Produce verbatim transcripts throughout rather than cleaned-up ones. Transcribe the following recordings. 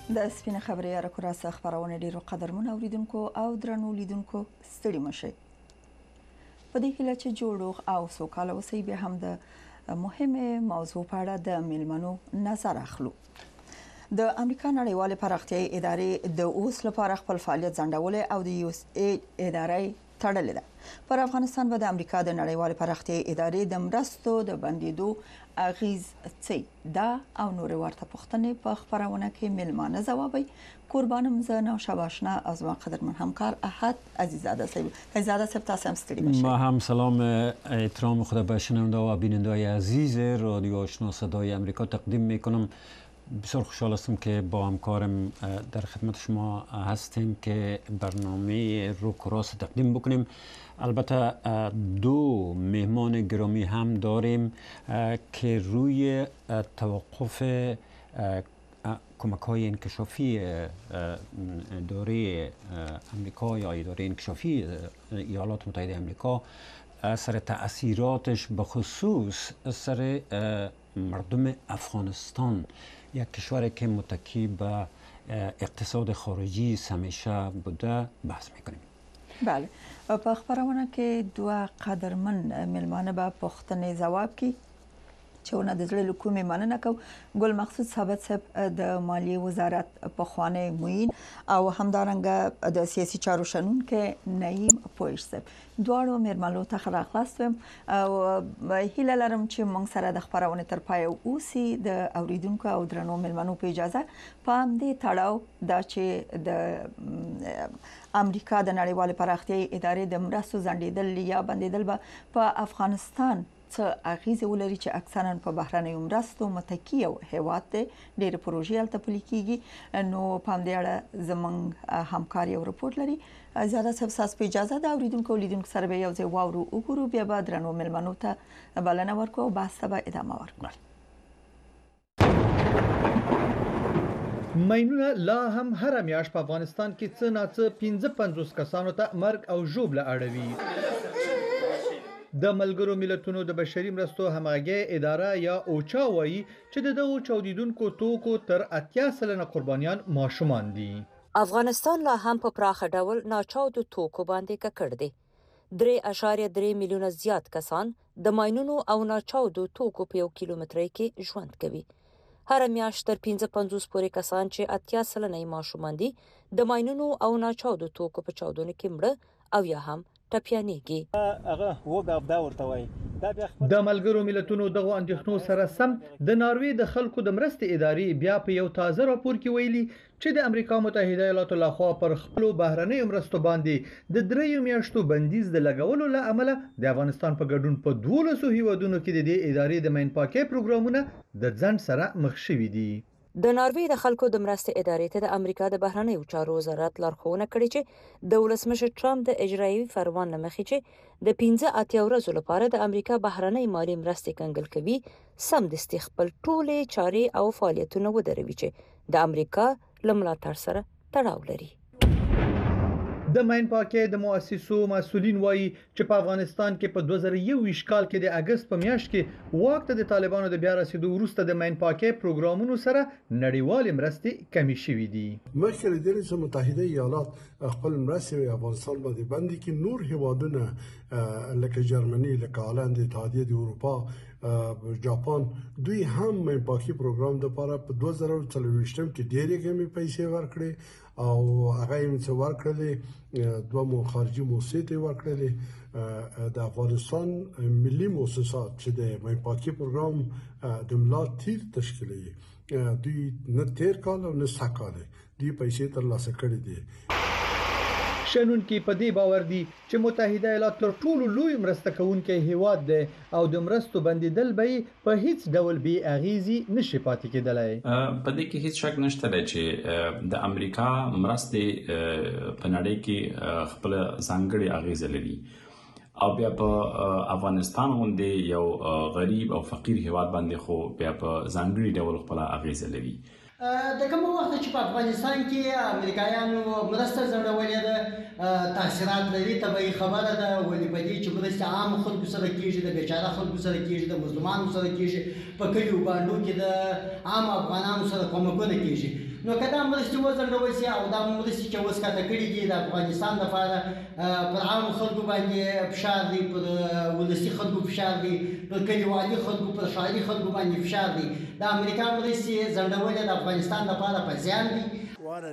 د سپینې خبرې یا راکراسه خبرونه ډیرو قدرمن اوریدونکو او درنو لیدونکو ستړي مشي په دې هیله چې جوړوغ او سوکاله اوسئ به هم د مهمه موضوع په اړه د میلمنو نظر اخلو. د امریکا نړیوالې پراختیايي ادارې د اوس لپاره خپل فعالیت ځنډول او د یو اس ای ادارې تړلې ده. پر افغانستان به د امریکا د نړیوالې پراختیايي ادارې د مرستو د بندیدو اغیز څه دا او نور ورته پوښتنې په خبرونه کې میلمانه ځوابي. قربانم زه نو شباشنا از ما قدرمن همکار احد عزیزاده صاحب. عزیزاده صاحب تاسو هم ستړي مشئ. ما هم سلام احترام خدا به شنونده و بیننده عزیز رادیو آشنا صدای امریکا تقدیم میکنم. بسیار خوشحال هستم که با همکارم در خدمت شما هستیم که برنامه رو کراس تقدیم بکنیم. البته دو مهمان گرامی هم داریم که روی توقف کمک های انکشافی اداره امریکا یا اداره انکشافی ایالات متحده امریکا سر تأثیراتش به خصوص سر مردم افغانستان، یک کشوری که متکی به اقتصاد خارجی همیشه بوده، بحث میکنیم. بله، په خبرونه کې دوه قدرمن میلمانه به پوښتنې ځواب کی چې ونه د زړه کومې مننه کو. ګل مقصود ثابت صاحب د مالیې وزارت په خوانه موین او همدارنګه د سیاسي چارو شنونکو نعیم پویش صاحب دواړو میرمنو ته خلاصوم او هیله لرم چې موږ سره د خبرونه تر پای اوسي. د اوریدونکو او درنو میلمنو په اجازه پام دې تړاو دا چې د امریکا د نړیوال پراختیايي ادارې د مرستو ځنډیدل یا بندیدل به په افغانستان څه اغیزه ولري چې اکثرا په بهرنیو مرستو متکی او هیواد ته ډېر پروژې الته پلي کیږي. نو پام دې اړه زمونږ همکار یو رپورټ لري. زیاده صاحب تاسو په اجازه د اوریدونکو لیدونکو سره به یو ځای واورو وګورو بیا به درنو میلمنو ته بلنه ورکو او بحث به ادامه ورکړو. ماینونه لا هم هر میاشت په افغانستان کې څه نه څه پنځه پنځوس کسانو ته مرګ او ژوبله اړوي. د ملګرو ملتونو د بشري مرستو همغږي اداره یا اوچا وایي چې د دغو چاودیدونکو توکو تر اتیا سلنه قربانیان ماشومان دي. افغانستان لا هم په پراخه ډول ناچاودو توکو باندې ککړ دی. درې اعشاریه درې میلیونه زیات کسان د ماینونو او ناچاودو توکو په یو کیلومترۍ کې ژوند کوي. هر میاشت تر پنځه پنځوس پورې کسان چې اتیا سلنه ماشومان دي د ماینونو او ناچاودو توکو په چاودنو کې مړه او یا هم ټپیانېږي. هغه وګاب دا ورته وایي. د ملګرو ملتونو دغه اندېښنو سره سم د ناروې د خلکو د مرستې ادارې بیا په یو تازه راپور کې ویلي چې د امریکا متحده ایالاتو لخوا پر خپل بهرنیو مرستو باندې د دریو میاشتو بندیز د لګولو له امله د افغانستان په ګډون په دولسو هیوادونو کې د دې ادارې د مین پاکي پروګرامونه د ځنډ سره مخ شوي دي. د ناروې د خلکو د مرستې ادارې ته د امریکا د بهرنیو چارو وزارت لارښوونه کړې چې د ولسمشر ټرمپ د اجرایي فرمان له مخې چې د پنځه اتیا ورځو لپاره د امریکا بهرنۍ مالي مرستې کنګل کوي سمدستي خپل ټولې چارې او فعالیتونه ودروي چې د امریکا له ملاتړ سره تړاو لري. د مین پاکي د مؤسسو مسؤلین وایي چې په افغانستان کې په دوه زره یو کال کې د اگست په میاشت کې وخت د طالبانو د بیا رسیدو وروسته د مین پاکي پروګرامونو سره نړیوال مرستې کمی شوې دي. مخکې د امریکا متحده ایالات خپل مرستې افغانستان باندې باندې کې نور هیوادونه لکه جرمني، لکه هالند، اتحادیه د اروپا، جاپان دوی هم مین پاکي پروګرام د لپاره په دوه زره څلور کې ډېرې کمې پیسې ورکړې او هغه یې څه ورکړلې دوه مو خارجي موسسې ورکړلې. د افغانستان ملي موسسات چې د مین پاکي پروګرام د ملا تیر تشکیلوي دوی نه تیر کال او نه سکاله دوی پیسې ترلاسه کړې دي. شنونکي په دې باور دي چې متحده ایالات تر ټولو لوی مرسته کوونکی هیواد دی او د مرستو بندیدل به په هیڅ ډول بي اغیزي نشي پاتې کېدلای. په دې کې هیڅ شک نشته چې د امریکا مرستې په نړۍ کې خپل ځانګړي اغیزه لري او بیا په افغانستان باندې یو غریب او فقیر هیواد باندې خو بیا په ځانګړي ډول خپل اغیزه لري. د کوم وخت چې په افغانستان کې امریکایانو مرسته ځړولې ده تاثیرات لري طبعي خبره ده ولې په دې چې مرسته عام خلکو سره کېږي د بیچاره خلکو سره کېږي د مظلومانو سره کېږي په کلیو باندې کې د عام افغانانو سره کومکونه کېږي نو که دا مرستې وځنډول شي او دا مرستې چې اوس کاته کړي دي د افغانستان لپاره پر عامو خلکو باندې فشار دی، پر ولسي خلکو فشار دی، پر کلیوالي خلکو، پر ښاري خلکو باندې فشار دی. د امریکا مرستې ځنډول د افغانستان لپاره په زیان دي.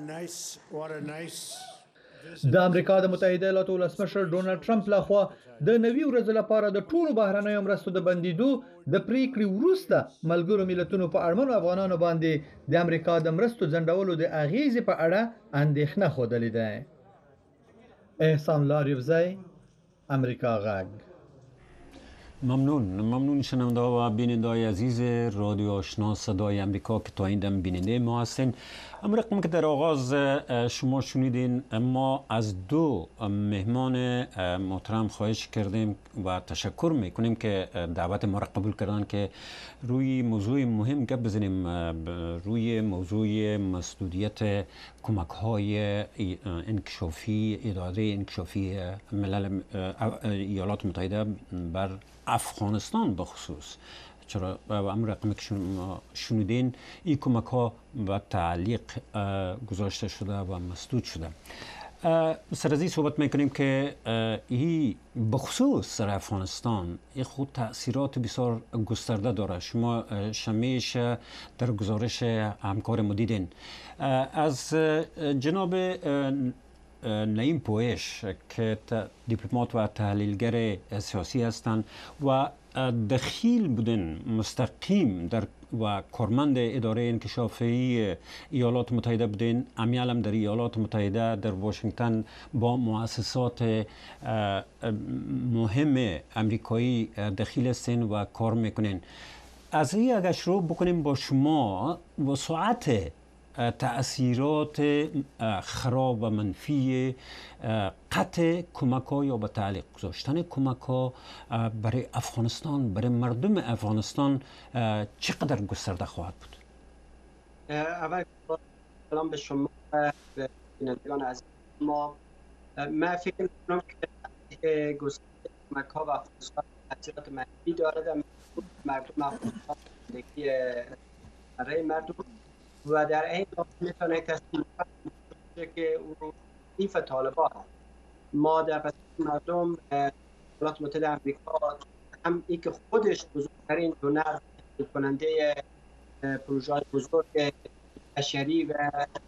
د امریکا د متحده ایالاتو ولسمشر ډونالد ټرمپ لخوا د نوي ورځ لپاره د ټولو بهرنیو مرستو د بندیدو د پریکړې وروسته ملګرو ملتونو په اړمنو افغانانو باندې د امریکا د مرستو ځنډولو د اغیزې په اړه اندېښنه ښودلې ده. احسان لاریوزی، امریکا غږ. ممنون ممنون شنونده و بیننده عزیز رادیو آشنا صدای امریکا که تا این دم بیننده ما هستین. اما رقم که در آغاز شما شنیدین، ما از دو مهمان محترم خواهش کردیم و تشکر میکنیم که دعوت ما را قبول کردن که روی موضوع مهم گپ بزنیم، روی موضوع مسدودیت کمک های انکشافی اداره انکشافی ملل ایالات متحده بر افغانستان بخصوص. چرا امر رقمی که شما شنیدین این کمک ها و تعلیق گذاشته شده و مسدود شده. سر از این صحبت میکنیم که این بخصوص سر افغانستان این خود تأثیرات بسیار گسترده داره. شما شمیش در گزارش همکار ما دیدین. از جناب نعیم پویش که دیپلمات و تحلیلگر سیاسی هستند و دخیل بودن مستقیم در و کارمند اداره انکشافی ایالات متحده بودن، امیالم در ایالات متحده در واشنگتن با مؤسسات مهم امریکایی دخیل هستین و کار میکنین. از این اگر شروع بکنیم با شما و ساعت تأثیرات خراب و منفی قطع کمک ها یا به تعلیق گذاشتن کمک ها برای افغانستان، برای مردم افغانستان چقدر گسترده خواهد بود؟ اول سلام به شما و بینندگان عزیز ما. من فکر می‌کنم که گسترده کمک ها و افغانستان تأثیرات منفی دارد در مردم افغانستان، زندگی برای مردم و در این حال میتونه تصمیم بگیره که او حریف طالبان. ما در پس مردم ایالات متحده آمریکا هم ای که خودش بزرگترین دونر کننده پروژه بزرگ بشری و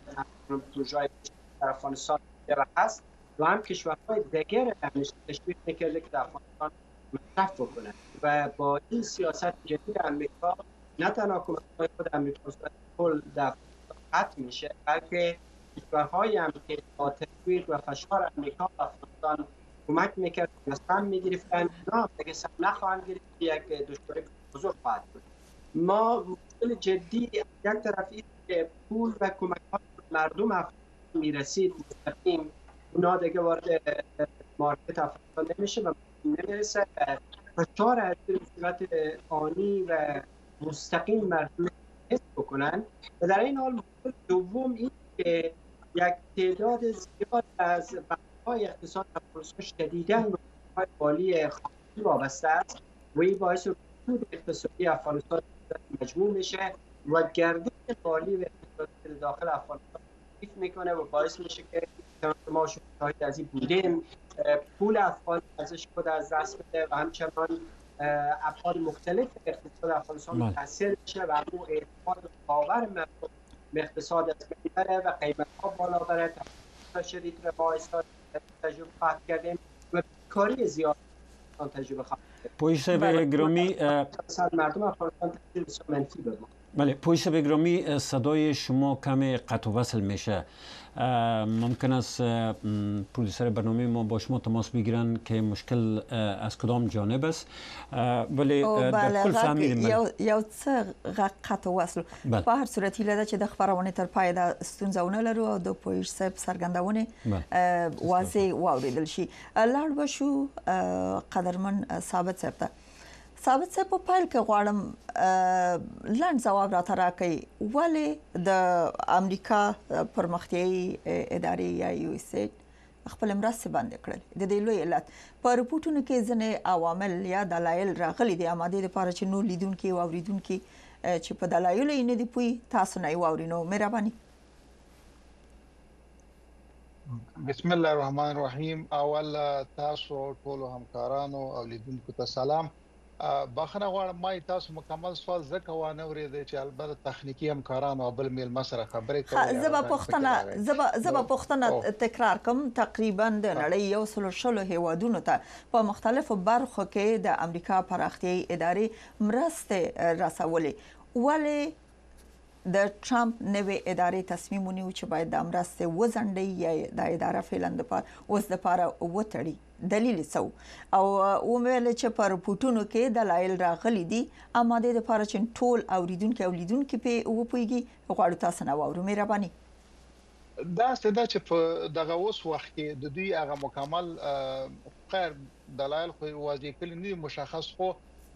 پروژه در افغانستان هست و هم کشورهای دیگر همش تشویق میکرده که در افغانستان مصرف بکنند و با این سیاست جدید آمریکا نه تنها کمک‌های خود آمریکا کل در قطع میشه، بلکه کشورهایی هم که با تشویق و فشار آمریکا و افغانستان کمک میکرد مثلا میگرفتن، نه دیگه سم نخواهند گرفت، یک دشواری بزرگ خواهد بود. ما مشکل جدی یک طرف این که پول و کمک ها مردم افغانستان میرسید مستقیم، اونا دیگه وارد مارکت افغانستان نمیشه و نمیرسه. فشار از صورت آنی و مستقیم مردم حس بکنن و در این حال مشکل دوم این که یک تعداد زیاد از بخش‌های اقتصاد افغانستان شدیداً به بخش‌های مالی خارجی وابسته است و این باعث رکود اقتصادی افغانستان مجموع میشه و گردش مالی و اقتصادی داخل افغانستان ضعیف میکنه و باعث میشه که ما شاهد از این بودیم پول افغان ارزش خود از دست بده و همچنان ابعاد مختلف اقتصاد افغانستان متاثر میشه و اون اعتماد باور مردم به اقتصاد از بین بره و قیمت ها بالا بره. شدید رو ما تجربه خواهد کردیم و بیکاری زیاد تجربه خواهد کردیم. پویش به گرامی مردم افغانستان تاثیر بسیار منفی داره. بله، پویش به گرامی صدای شما کمی قطع و وصل میشه. ممکن است پرودوسر برنامه ما با شما تماس بگیرن که مشکل از کدام جانب است، ولی در کل فهمیدیم. یو څه قطع و وصل په هر صورت هیله ده چې د خبرونه تر پای د ستونزونه لرو او د پویش صاحب څرګندونه واضح واوریدل شي. لاړ بشو قدرمن ثابت صاحب ته. ثابت صاحب په پایل کې غواړم لاند جواب راته راکړئ ولې د امریکا پرمختیایي ادارې یا یو اس اید خپل مرستې بندې کړل. د دې لوی علت په رپورټونو کې ځینې عوامل یا دلایل راغلي دي اماده لپاره چې نور لیدونکي او اوریدونکي چې په دلایلو یې نه دي پوي تاسو نه واورینو. مهرباني. بسم الله الرحمن الرحیم. اول تاسو ټول همکارانو او لیدونکو ته سلام. بخښنه غواړم ما تاسو مکمل سوال زکه وانه ورېده چې البته تخنیکی همکارانو او بل میل مسره خبرې کوي. زبا پښتنه زبا زبا پښتنه تکرار کوم تقریبا د نړۍ یو سل شلو هیوادونو ته په مختلفو برخو کې د امریکا پراختیايي ادارې مرسته رسولې، ولی د ټرمپ نوې ادارې تصمیم ونیو چې باید د مرسته وزنډي یا د اداره فعلا د پاره اوس د پاره وټړي. دلیل څه او ومل چې پر پټونو کې دلایل راغلي دي، اما د لپاره چې ټول اوریدونکو اولیدونکو په وپويږي غواړو تاسو نه واورو. مهرباني دا ستدا چې په دغه اوس وخت کې د دوی هغه مکمل خیر دلایل خو واضح کړي نه مشخص، خو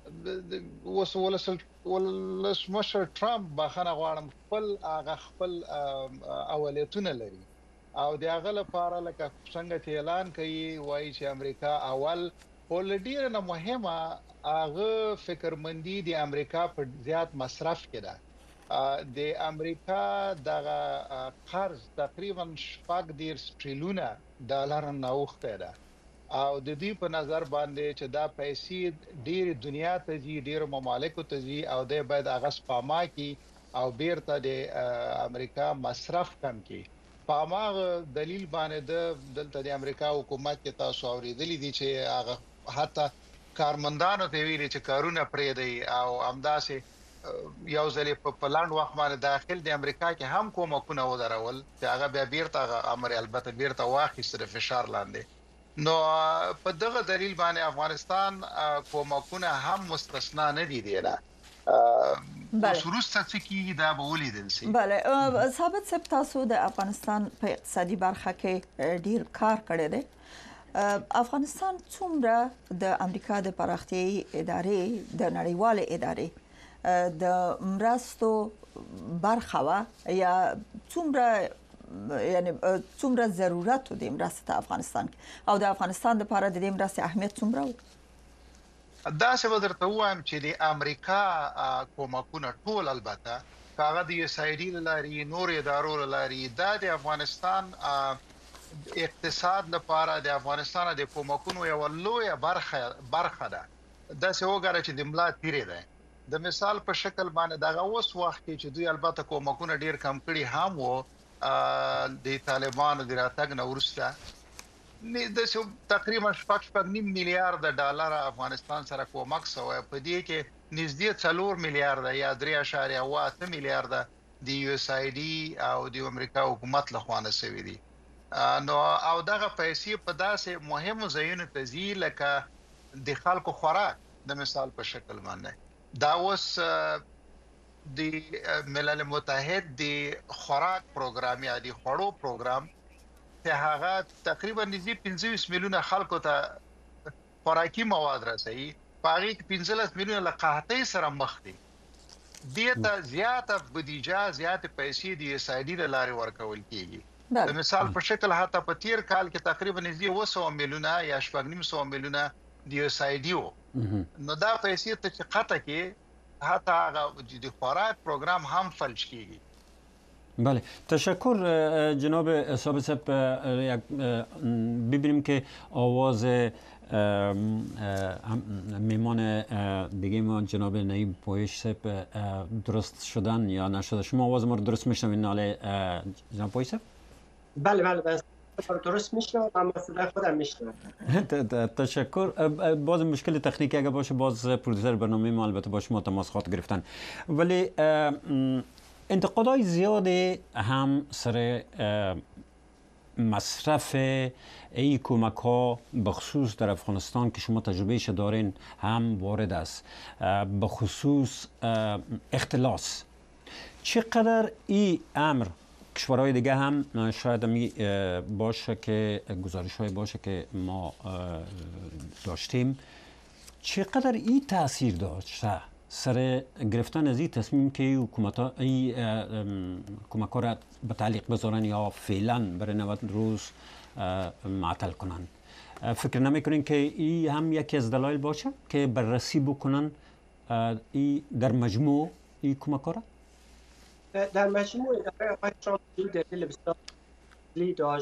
اوس ولسل ولس مشر ټرمپ بخنه غواړم خپل هغه خپل اولیتونه لري او د هغه لپاره لکه څنګه چې اعلان کوي وایي چې امریکا اول ولډیر نه مهمه هغه فکرمندي د امریکا په زیات مصرف کې ده. د امریکا دغه قرض تقریبا شپږ دېرش تریلیونه ډالر نه اوخته ده او د دې په نظر باندې چې دا پیسې ډېر دنیا ته ځي، ډېر ممالکو ته ځي او د باید هغه سپما کی او بیرته د امریکا مصرف کم کی. په هغه دلیل باندې د دلته د امریکا حکومت کې تاسو اوریدلی دي چې هغه حتی کارمندانو ته ویلي چې کارونه پرې دی او همداسې یو ځلې په پلاند وخت باندې داخل د امریکا کې هم کومکونه ودرول چې هغه بیا بیرته امر البته بیرته واخیسته فشار لاندې. نو په دغه دلیل باندې افغانستان کومکونه هم مستثنا نه دي دی نه. بله سروسته چې دا به ولیدل شي. بله ثابت سب تاسو د افغانستان په اقتصادي برخه کې ډیر کار کړی دی. افغانستان څومره د امریکا د پراختیايي ادارې د نړیوال ادارې د مرستو برخه وا یا څومره یعنی څومره ضرورت د مرسته افغانستان او د افغانستان لپاره د دې مرسته اهمیت څومره و؟ دا څه درته وایم چې د امریکا کومکونه ټول البته کاغه د یو سایډي لاري نور ادارو لاري دا د افغانستان اقتصاد لپاره د افغانستان د کومکونو یو لوی برخه برخه ده. دا څه وګړي چې د ملا تیرې ده د مثال په شکل باندې دا اوس وخت چې دوی البته کومکونه ډیر کم کړي هم وو د طالبانو د راتګ نه ورسته نه د تقریبا شپږ شپږ نیم میلیارډ ډالر افغانستان سره کومک سوی، په دې کې نږدې څلور میلیارډ یا درې اعشاریه اوه اته میلیارډ د یو اس ای ډي او د امریکا حکومت له خوانه سوي دي. نو او دغه پیسې په داسې مهمو ځایونو ته ځي لکه د خلکو خوراک د مثال په شکل باندې. دا اوس د ملل متحد د خوراک پروګرام یا د خوړو پروګرام ته هغه تقریبا نږدې پنځه میلیونه خلکو ته خوراکي مواد رسوي، په هغه کې پنځلس میلیونه له قحطۍ سره مخ دي. دې ته زیاته بودیجه زیاته پیسې د اس ای ډي لارې ورکول کیږي. د مثال په شکل حتی په تیر کال کې تقریبا نږدې اوه سوه میلیونه یا شپږ نیم سوه میلیونه د اس ای ډي نو دا پیسې ته چې قطه کې حتی هغه د خوراک پروگرام هم فلج کیږي. بله تشکر جناب ثابت صاحب. ببینیم که آواز میمان دیگه ما جناب نعیم پویش صاحب درست شدن یا نشده. شما آواز ما رو درست میشنوین ناله جناب پویش صاحب؟ بله بله بله درست میشنم، اما صدای خودم میشنم. تشکر. باز مشکل تکنیکی اگه باشه باز پرودوسر برنامه ما البته با شما تماس خواهد گرفتن، ولی انتقادهای زیادی هم سر مصرف ای کمک ها بخصوص در افغانستان که شما تجربهش دارین هم وارد است، بخصوص اختلاس. چقدر این امر کشورهای دیگه هم شاید می باشه که گزارش های باشه که ما داشتیم، چقدر این تاثیر داشته سر گرفتن از این تصمیم که حکومت ها کمک ها را به تعلیق بذارن یا فعلا برای نود روز معطل کنن؟ فکر نمی کنین که این هم یکی از دلایل باشه که بررسی بکنن ای در مجموع این کمک ها را؟ در مجموع اداره آقای ترامپ دلیل بسیار داشت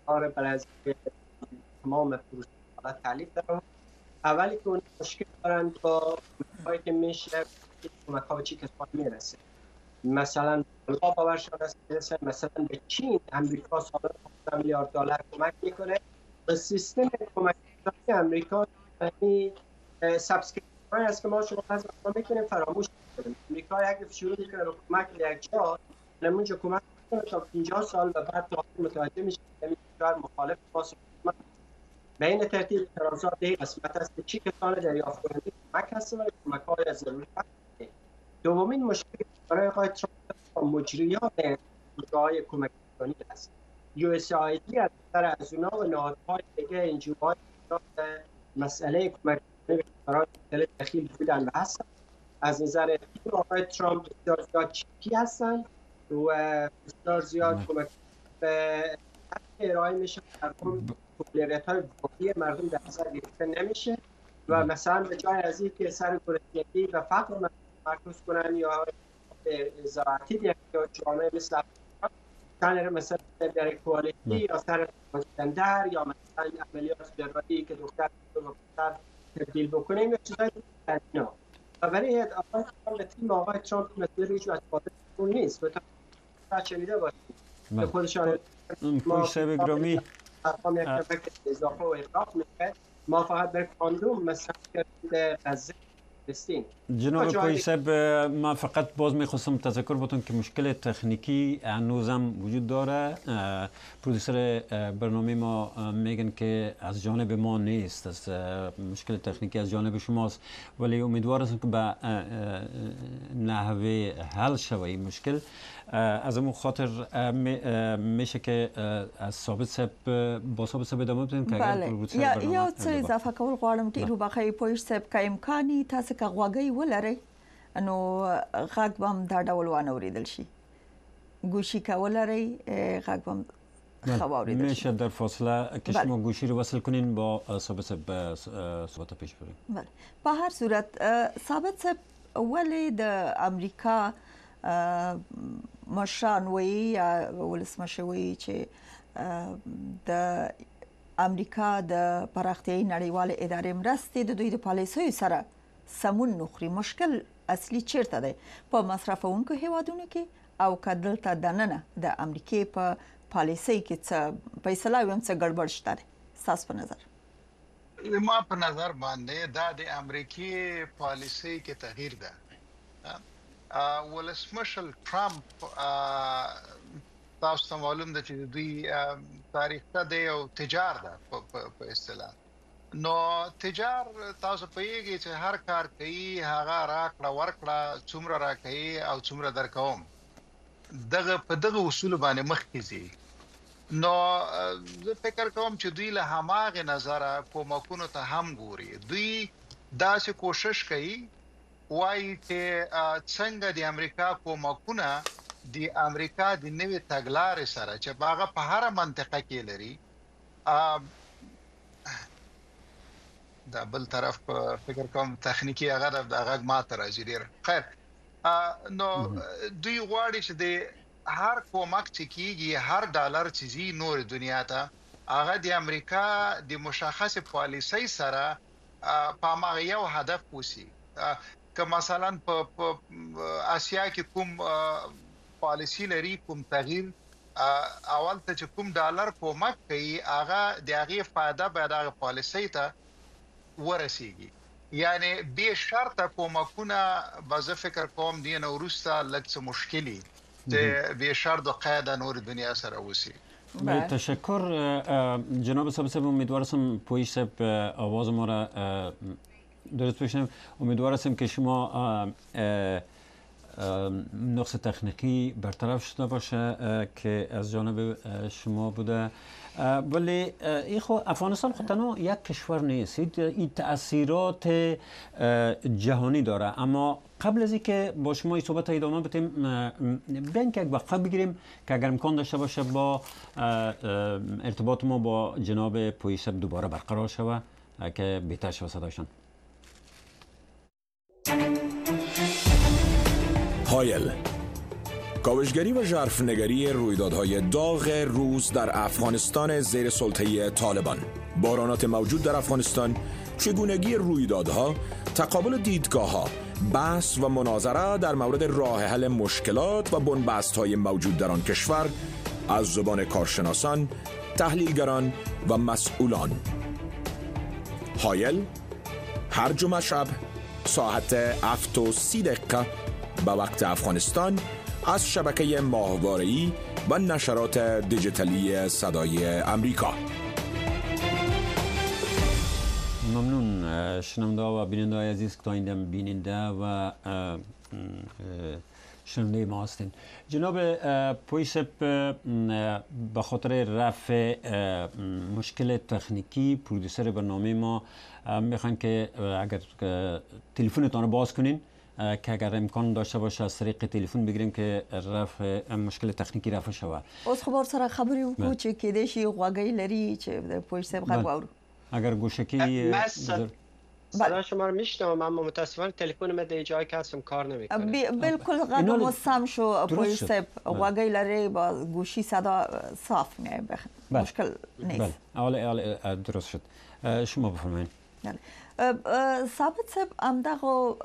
کار برای تمام پروسه تعلیف دارم. اولی که اون مشکل دارن با کمک‌هایی که میشه کمک‌ها به چی کسان میرسه. مثلا با باورشان است میرسه مثلا به چین امریکا سالا پانزده میلیارد دلار کمک میکنه. به سیستم کمک امریکا یعنی سابسکریپشن است که ما شما از ما میکنیم فراموش کنیم. امریکا یک شروع میکنه به کمک یک جا، اونجا کمک میکنه تا پنجاه سال و بعد تا متوجه میشه که این مخالف با به این ترتیب اعتراضات این قسمت است که چی کسان دریافت کننده کمک هستند و کمک‌های ضروری هستند. دومین مشکل برای آقای ترامپ مجریان مجریای کمک رسانی است. یو اس آی دی از نظر از اونا و نهادهای دیگه انجیوهای مسئله کمک رسانی برای مختلف دخیل بودن و هستند. از نظر آقای ترامپ بسیار زیاد چیکی هستند و بسیار زیاد کمک به ارائه میشه اولویت های واقعی مردم در نظر گرفته نمیشه و مثلا به جای از این که سر گرسنگی و فقر مرکز کنن یا زراعتی یا جامعه مثل افغانستان مثلا در کوالیتی یا سر ترانسجندر یا مثلا عملیات جراحی که دختر و پسر تبدیل بکنیم یا چیزایی اینا. و برای آقای ترامپ تیم آقای ترامپ مثل ریج و اتفاقات نیست و تا چنیده باشید که خودشان پویسه گرامی ارقام یک کمک اضافه و اضافه میکرد ما فقط در کاندوم مثلا کرده غزه فلسطین. جناب پویسه ما فقط باز میخواستم تذکر بتون که مشکل تکنیکی هنوزم وجود داره. پرودوسر برنامه ما میگن که از جانب ما نیست، از مشکل تکنیکی از جانب شماست، ولی امیدوار هستم که به نحوه حل شوه این مشکل. از اون خاطر میشه که از ثابت سب با ثابت سب ادامه بدیم که اگر پروډوسر یا یو څه اضافه کول غواړم چې روبخې پویش سب که امکاني تاسو که غوږی ولرئ نو غږ به هم دا ډول وانه اوریدل شي، گوشی که ولرئ غږ به هم ښه واوریدل شي. میشه در فاصله که شما گوشی رو وصل کنین با ثابت سب صحبت پیش بریم. بله په هر صورت ثابت سب ولې د امریکا مشران وی یا ولسمشر وی چې د امریکا د پراختیايي نړیوال ادارې مرستې د دوی د پالیسیو سره سمون نخري. مشکل اصلي چیرته دی؟ په مصرفونکو هیوادونو کې او که دلته دننه د امریکې په پالیسۍ کې څه فیصله ویم څه ګډوډ شته؟ ستاسو په نظر؟ ما په نظر باندې دا د امریکای پالیسۍ کې تغییر ده. ولسمشر ترامپ تاسو ته معلوم ده چې دوی تاریخ ته دی او تجار ده په اصطلاح. نو تجار تاسو په یوه چې هر کار کوي هغه راکړه ورکړه څومره راکړي او څومره درکوم دغه په دغه اصول باندې مخ کیږي. نو زه فکر کوم چې دوی له هماغه نظر کومکونو ته هم ګوري. دوی داسې کوشش کوي وایي چې څنګه د امریکا کومکونه د امریکا د نوې تګلارې سره چې هغه په هر منطقه کې لري. دا بل طرف په فکر کوم تخنیکی هغه د هغه ماته راځي ډیر خیر. نو دوی غواړي چې د هر کومک چې کیږي هر ډالر چې زی نور دنیا ته هغه د امریکا د مشخص پالیسۍ سره په ما یو هدف وسی. که مثلا په آسیا کې کوم پالیسی لري کوم تغییر اول ته چې کوم ډالر کومک کوي هغه د هغه فائدہ به د پالیسۍ ته ورسیږي. یعنی به شرط کومکونه باز فکر کوم دین ورسته لکه مشکلی ته به شرط قاعده نور دنیا سره وسی. تشکر جناب صاحب. صاحب امیدوار هستم پویش صاحب آواز ما را درست بشنویم. امیدوار هستم که شما نقص تکنیکی برطرف شده باشه که از جانب شما بوده. ولی این خو افغانستان خود تنها یک کشور نیست، این تأثیرات جهانی داره. اما قبل از اینکه با شما این صحبت ادامه بدیم بیاین که یک وقفه بگیریم که اگر امکان داشته باشه با ارتباط ما با جناب پویش دوباره برقرار شوه که بهتر شوه صدایشان. هایل کاوشگری و ژرفنگری رویدادهای داغ روز در افغانستان زیر سلطه طالبان، بحرانات موجود در افغانستان، چگونگی رویدادها، تقابل دیدگاه‌ها، بحث و مناظره در مورد راه حل مشکلات و بنبست‌های موجود در آن کشور از زبان کارشناسان، تحلیلگران و مسئولان. حایل هر جمعه شب ساعت هفت و سی دقیقه به وقت افغانستان از شبکه ماهواره‌ای و نشرات دیجیتالی صدای امریکا. ممنون شنونده و بیننده های عزیز که تا اینجا بیننده و شنونده ما هستین. جناب پویسپ، به خاطر رفع مشکل تکنیکی پرودوسر برنامه ما میخوایم که اگر تلفنتان رو باز کنین که اگر امکان داشته باشه از طریق تلفن بگیریم که رفع مشکل تکنیکی رفع شود. اوس خبر سره خبرې وکړو چې کېدای شي غوږی لري چې د پویسپ غږ واورو. اگر گوشکی صدا شما رو میشنوم، اما متاسفانه تلفن من در جایی که هستم کار نمیکنه. بالکل غږ مو سم شو پویسپ غوږی لري با گوشی صدا صاف میاد، مشکل نیست. بله حالا درست شد. شما بفرمایید. ثابت صاحب همدغه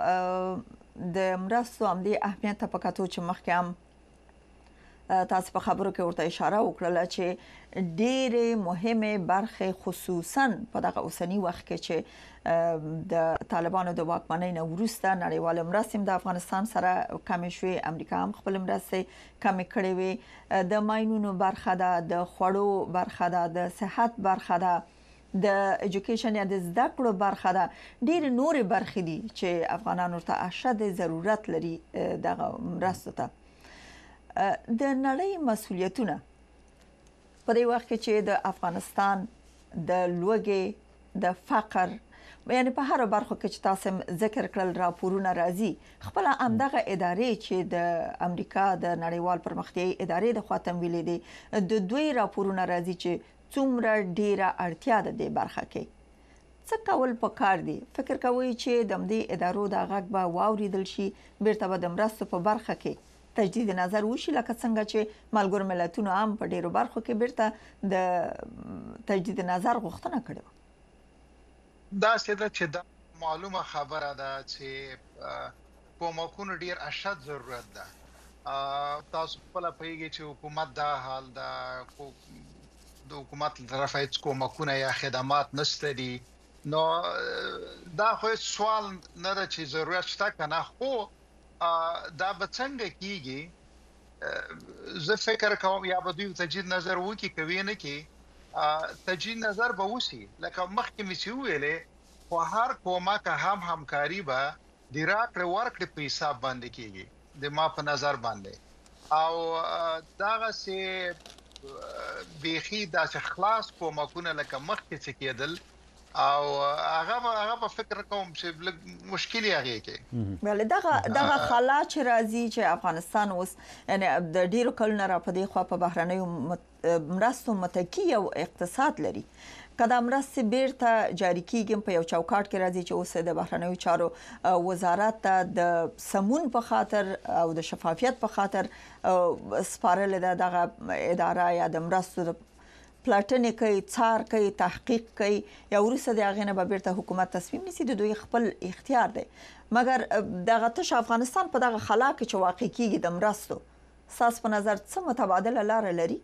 د مرستو همدې اهمیت ته په کتو چې مخکې هم تاسو په خبرو کې ورته اشاره وکړه چې ډېرې مهمه برخه خصوصا په دغه اوسنی وخت کې چې د طالبانو د واکمنۍ نه وروسته نړیوال مرستې د افغانستان سره کمې شوې، امریکا هم خپل مرستې کمې کړې وې، د ماینونو برخه ده، د خوړو برخه ده، د صحت برخه ده، د ایجوکیشن یا د زده کړو برخه ده، ډېر نورې برخې دي چې افغانانو ته اشد ضرورت لري دغه مرستو ته. د نړۍ مسؤلیتونه په دې وخت کې چې د افغانستان د لوږې، د فقر، یعنی په هر برخه کې چې تاسو ذکر کړل راپورونه راځي، خپل همدغه ادارې چې د امریکا د نړیوال پرمختیایي ادارې د خوا تمویل دي، د دوی راپورونه راځي چې څومره ډیره اړتیا ده د برخه کې. څه کول پکار دي؟ فکر کوئ چې د دې ادارو د غږ به واوریدل شي، بیرته به د مرستو په برخه کې تجدید نظر وشي، لکه څنګه چې ملګرو ملتونو هم په ډیرو برخو کې بیرته د تجدید نظر غوښتنه کړې وه. دا څه چې دا معلومه خبره ده چې کومکونو ډیر اشد ضرورت ده. تاسو خپل پیږي چې حکومت دا حال ده، د حکومت طرف هیڅ کومکونه یا خدمات نشته دي، نو دا خو سوال نه ده چې ضرورت شته کنه، خو دا به څنګه کیږي؟ زه فکر کوم یا به دوی تجدید نظر وکړي، کوي نه کی تجدید نظر به وسی، لکه مخکې مې ویلې، خو هر کومک هم همکاري به د راکړې ورکړې په حساب باندې کیږي د ما په نظر باندې، او دغه سي بیخي د خلاص کومکونه لکه مخکې څه کېدل او هغه هغه په فکر کوم چې مشکل یې کې. بله دغه دغه حالات چې راځي چې افغانستان اوس یعنی د ډیرو کلونو را په دې خوا په بهرنیو مرستو متکی او اقتصاد لري، کله مرستې بیرته جاری کیږي په یو چوکاټ کې راځي چې اوس د بهرنیو چارو وزارت د سمون په خاطر او د شفافیت په خاطر سپارل ده دغه اداره یا د مرستو پلاټنې کوي، څار کوي، تحقیق کوي، یا وروسته د هغې نه به بیرته حکومت تصمیم نیسي، د دوی خپل اختیار دی. مګر دغه تش افغانستان په دغه خلا کې چې واقع کیږي د مرستو، ستاسو په نظر څه متبادله لاره لري؟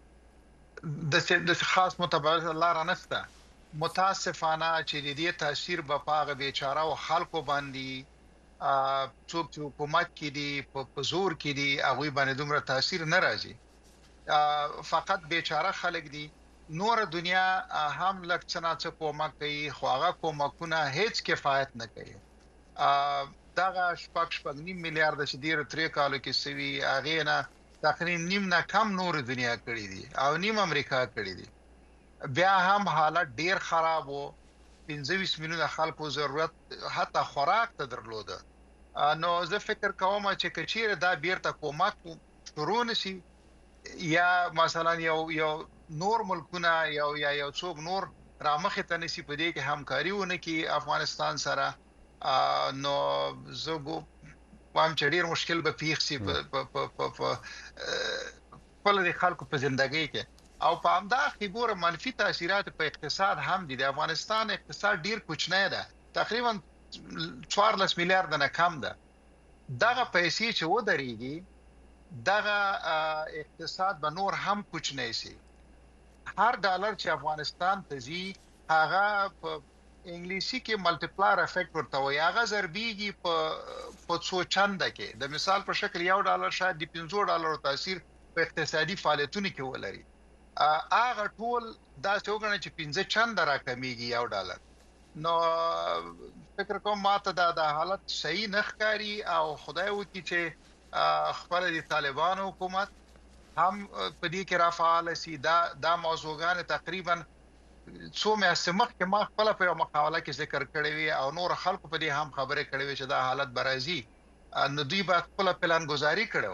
د خاص متبادله لاره نشته. متاسفانه چې د دې تاثیر به په هغه بیچاره او خلکو باندې څوک چې حکومت کې دي په زور کې دي هغوی باندې دومره تاثیر نه راځي، فقط بیچاره خلک دي. نور دنیا هم لکه څنګه کومک کوي، خو هغه کومکونه هیڅ کفایت نه کوي. دغه شپږ شپږ نیم میلیارډ چې ډیر ترې کالو کې سوي، هغه نه تقریبا نیم نه کم نور دنیا کړی دي او نیم امریکا کړی دي. بیا هم حالت ډیر خراب وو، پنځه ویشت میلیونه خلکو ضرورت حتی خوراک ته درلوده. نو زه فکر کوم چې کچیر دا بیرته کومک شروع نشي، یا مثلا یو یو نور ملکونه یو یا یو څوک نور رامخه ته نشي په دې کې همکاري ونه کی افغانستان سره، نو زه وام چې ډیر مشکل به پیښ شي په خپل د خلکو په ژوندۍ کې او په همدا خبره منفي تاثیرات په اقتصاد هم دي. د افغانستان اقتصاد ډیر کوچنی ده، تقریبا څوارلس میلیارډ نه کم ده. دغه پیسې چې ودرېږي دغه اقتصاد به نور هم کوچنی شي. هر ډالر چې افغانستان ته ځي هغه په انګلیسي کې ملټیپلایر افیکټ ورته وایي، هغه ضربېږي په په څو چنده کې. د مثال په شکل یو ډالر شاید د پنځه ډالرو تاثیر په اقتصادي فعالیتونو کې ولري. هغه ټول دا څه وګڼي چې پنځه چنده راکمیږي یو ډالر. نو فکر کوم ماته دا د حالت صحیح نه ښکاري او خدای وکړي چې خپل د طالبانو حکومت هم په دې کې رافعال شي. دا دا موضوعګان تقریبا څو میاشتې مخکې ما خپل په یو مقاله کې ذکر کړی وی او نور خلکو په دې هم خبرې کړې وی چې دا حالت برازي نو دوی به خپل پلان گذاری کړو.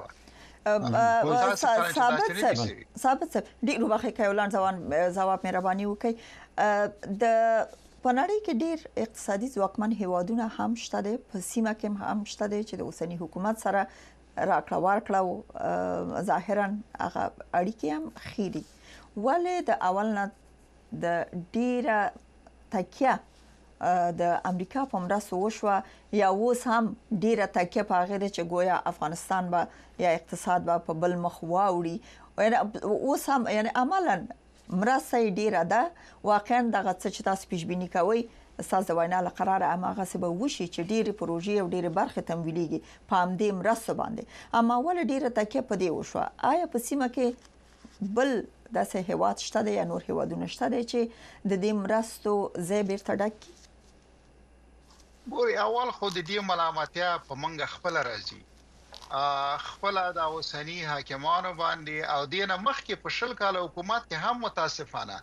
ثابت ثابت ډیر وخت کې ولان ځوان جواب مهرباني وکړي. د پناړی کې ډیر اقتصادي ځواکمن هیوادونه هم شته دي، په سیمه کې هم شته دي چې د اوسنی حکومت سره راکړه ورکړه ظاهرا هغه اړیکې هم خېری، ولې د اول نه د ډیره تکیه د امریکا په مرسته وشو یا اوس هم ډیره تکیه په هغه چې گویا افغانستان به یا اقتصاد به په بل مخ واوړي اوس هم یعنی عملاً مرسته ډیره ده. واقعا دغه څه چې تاسو پیش بینی کوئ استاد وینا لقرار اماغه سبب وشي چې ډیره پروژې او ډیره برخه تمویلېږي په همدې مرسته باندې، اما ول ډیره تکیه په دی وشو. آیا په سیمه کې بل داسې هیواد شته دی یا نور هیوادونه شته دی چې د دې مرستو ځای بیرته ډک کړي؟ ګوري اول خو د دې ملامتیا په منګه خپل راځي، خپل د اوسنی حاکمانو باندې او دینه مخکې په شل کال حکومت کې هم متاسفانه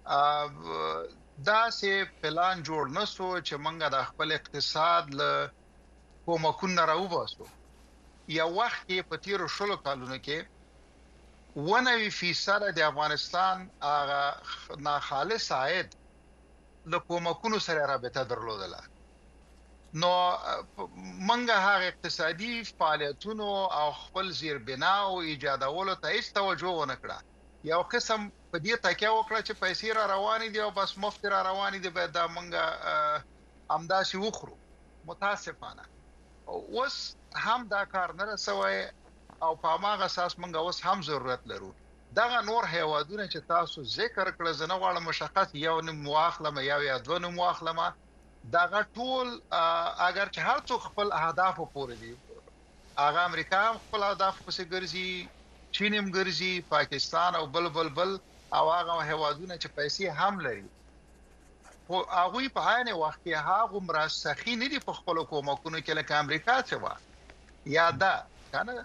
دا سه پلان جوړ نسو چې منګه د خپل اقتصاد له کومکونه راوباسو. یو وخت کې په تیر شلو کالونو کې ونوي فیصد د افغانستان هغه ناخالص عاید له کومکونو سره رابطه درلودله. نو منګه هغه اقتصادي فعالیتونو او خپل زیربنا او ایجادولو ته هیڅ توجه ونه کړه. یو قسم په دې تکیه وکړه چې پیسې را روانې دي او بس مفت را روانې دي، به دا منګه امداسي وخورو. متاسفانه اوس هم دا کار نه رسوي او په ماغه اساس منګه اوس هم ضرورت لرو. دغه نور هیوادونه چې تاسو ذکر کړل زنه غواړم مشخص یو نوم واخلم یا یا دوه نوم واخلم. دغه ټول اگر چې هر څوک خپل اهداف پوره دي، هغه امریکا هم خپل اهداف پسې ګرځي، چین هم ګرځي، پاکستان او بل بل بل او هغه هیوادونه چې پیسې هم لري خو هغه په عین وخت کې هغه مرسخي نه دي په خپل کومکونو کې لکه امریکا چې وا یا دا کنه.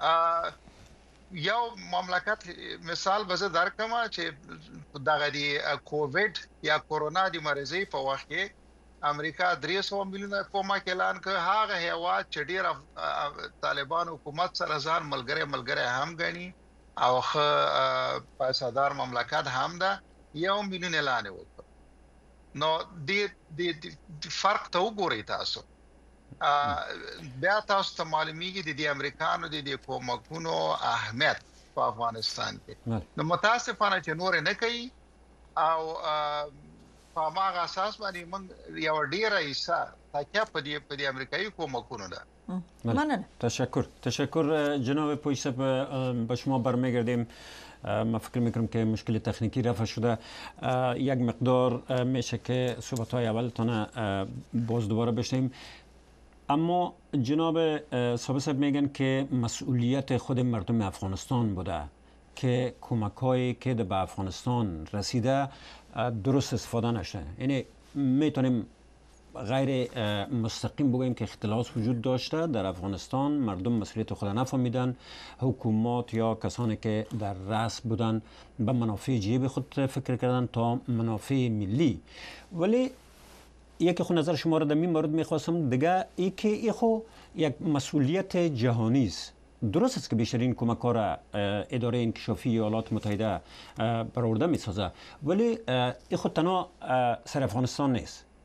یو مملکت مثال به زه درکم چې دغه دی کووډ یا کورونا دی مرضی په وخت کې امریکا درې سوه میلیونه کومک اعلان کړ. هغه هیواد چې ډیر طالبان حکومت سره ځان ملګری ملګری هم غني او خ پیسادار مملکت هم ده یو میلیون اعلان وکړ. نو د د فرق ته وګورئ تاسو. بیا تاسو ته معلومیږي د دې امریکانو د دې کومکونو اهمیت په افغانستان کې. نو متاسفانه چې نور نه کوي او په ماغه اساس باندې موږ یو ډیره ایسا تکیه په دې په دې امریکایي کومکونو ده. ممنون. تشکر تشکر جناب پویسه. به شما برمیگردیم. ما فکر میکنم که مشکل تکنیکی رفع شده. یک مقدار میشه که صحبت‌های اولتون باز دوباره بشنیم. اما جناب صاحب صاحب میگن که مسئولیت خود مردم افغانستان بوده که کمک‌هایی که به افغانستان رسیده درست استفاده نشه. یعنی میتونیم غیر مستقیم بگوییم که اختلاس وجود داشته در افغانستان، مردم مسئولیت خود نفهمیدن، حکومات یا کسانی که در رأس بودن به منافع جیب خود فکر کردن تا منافع ملی. ولی یکی خود نظر شما را در این مورد میخواستم دیگه ای که ای خو یک مسئولیت جهانی است. درست است که بیشترین کمک ها را اداره انکشافی ایالات متحده برآورده میسازه، ولی ای خود تنها سر افغانستان نیست.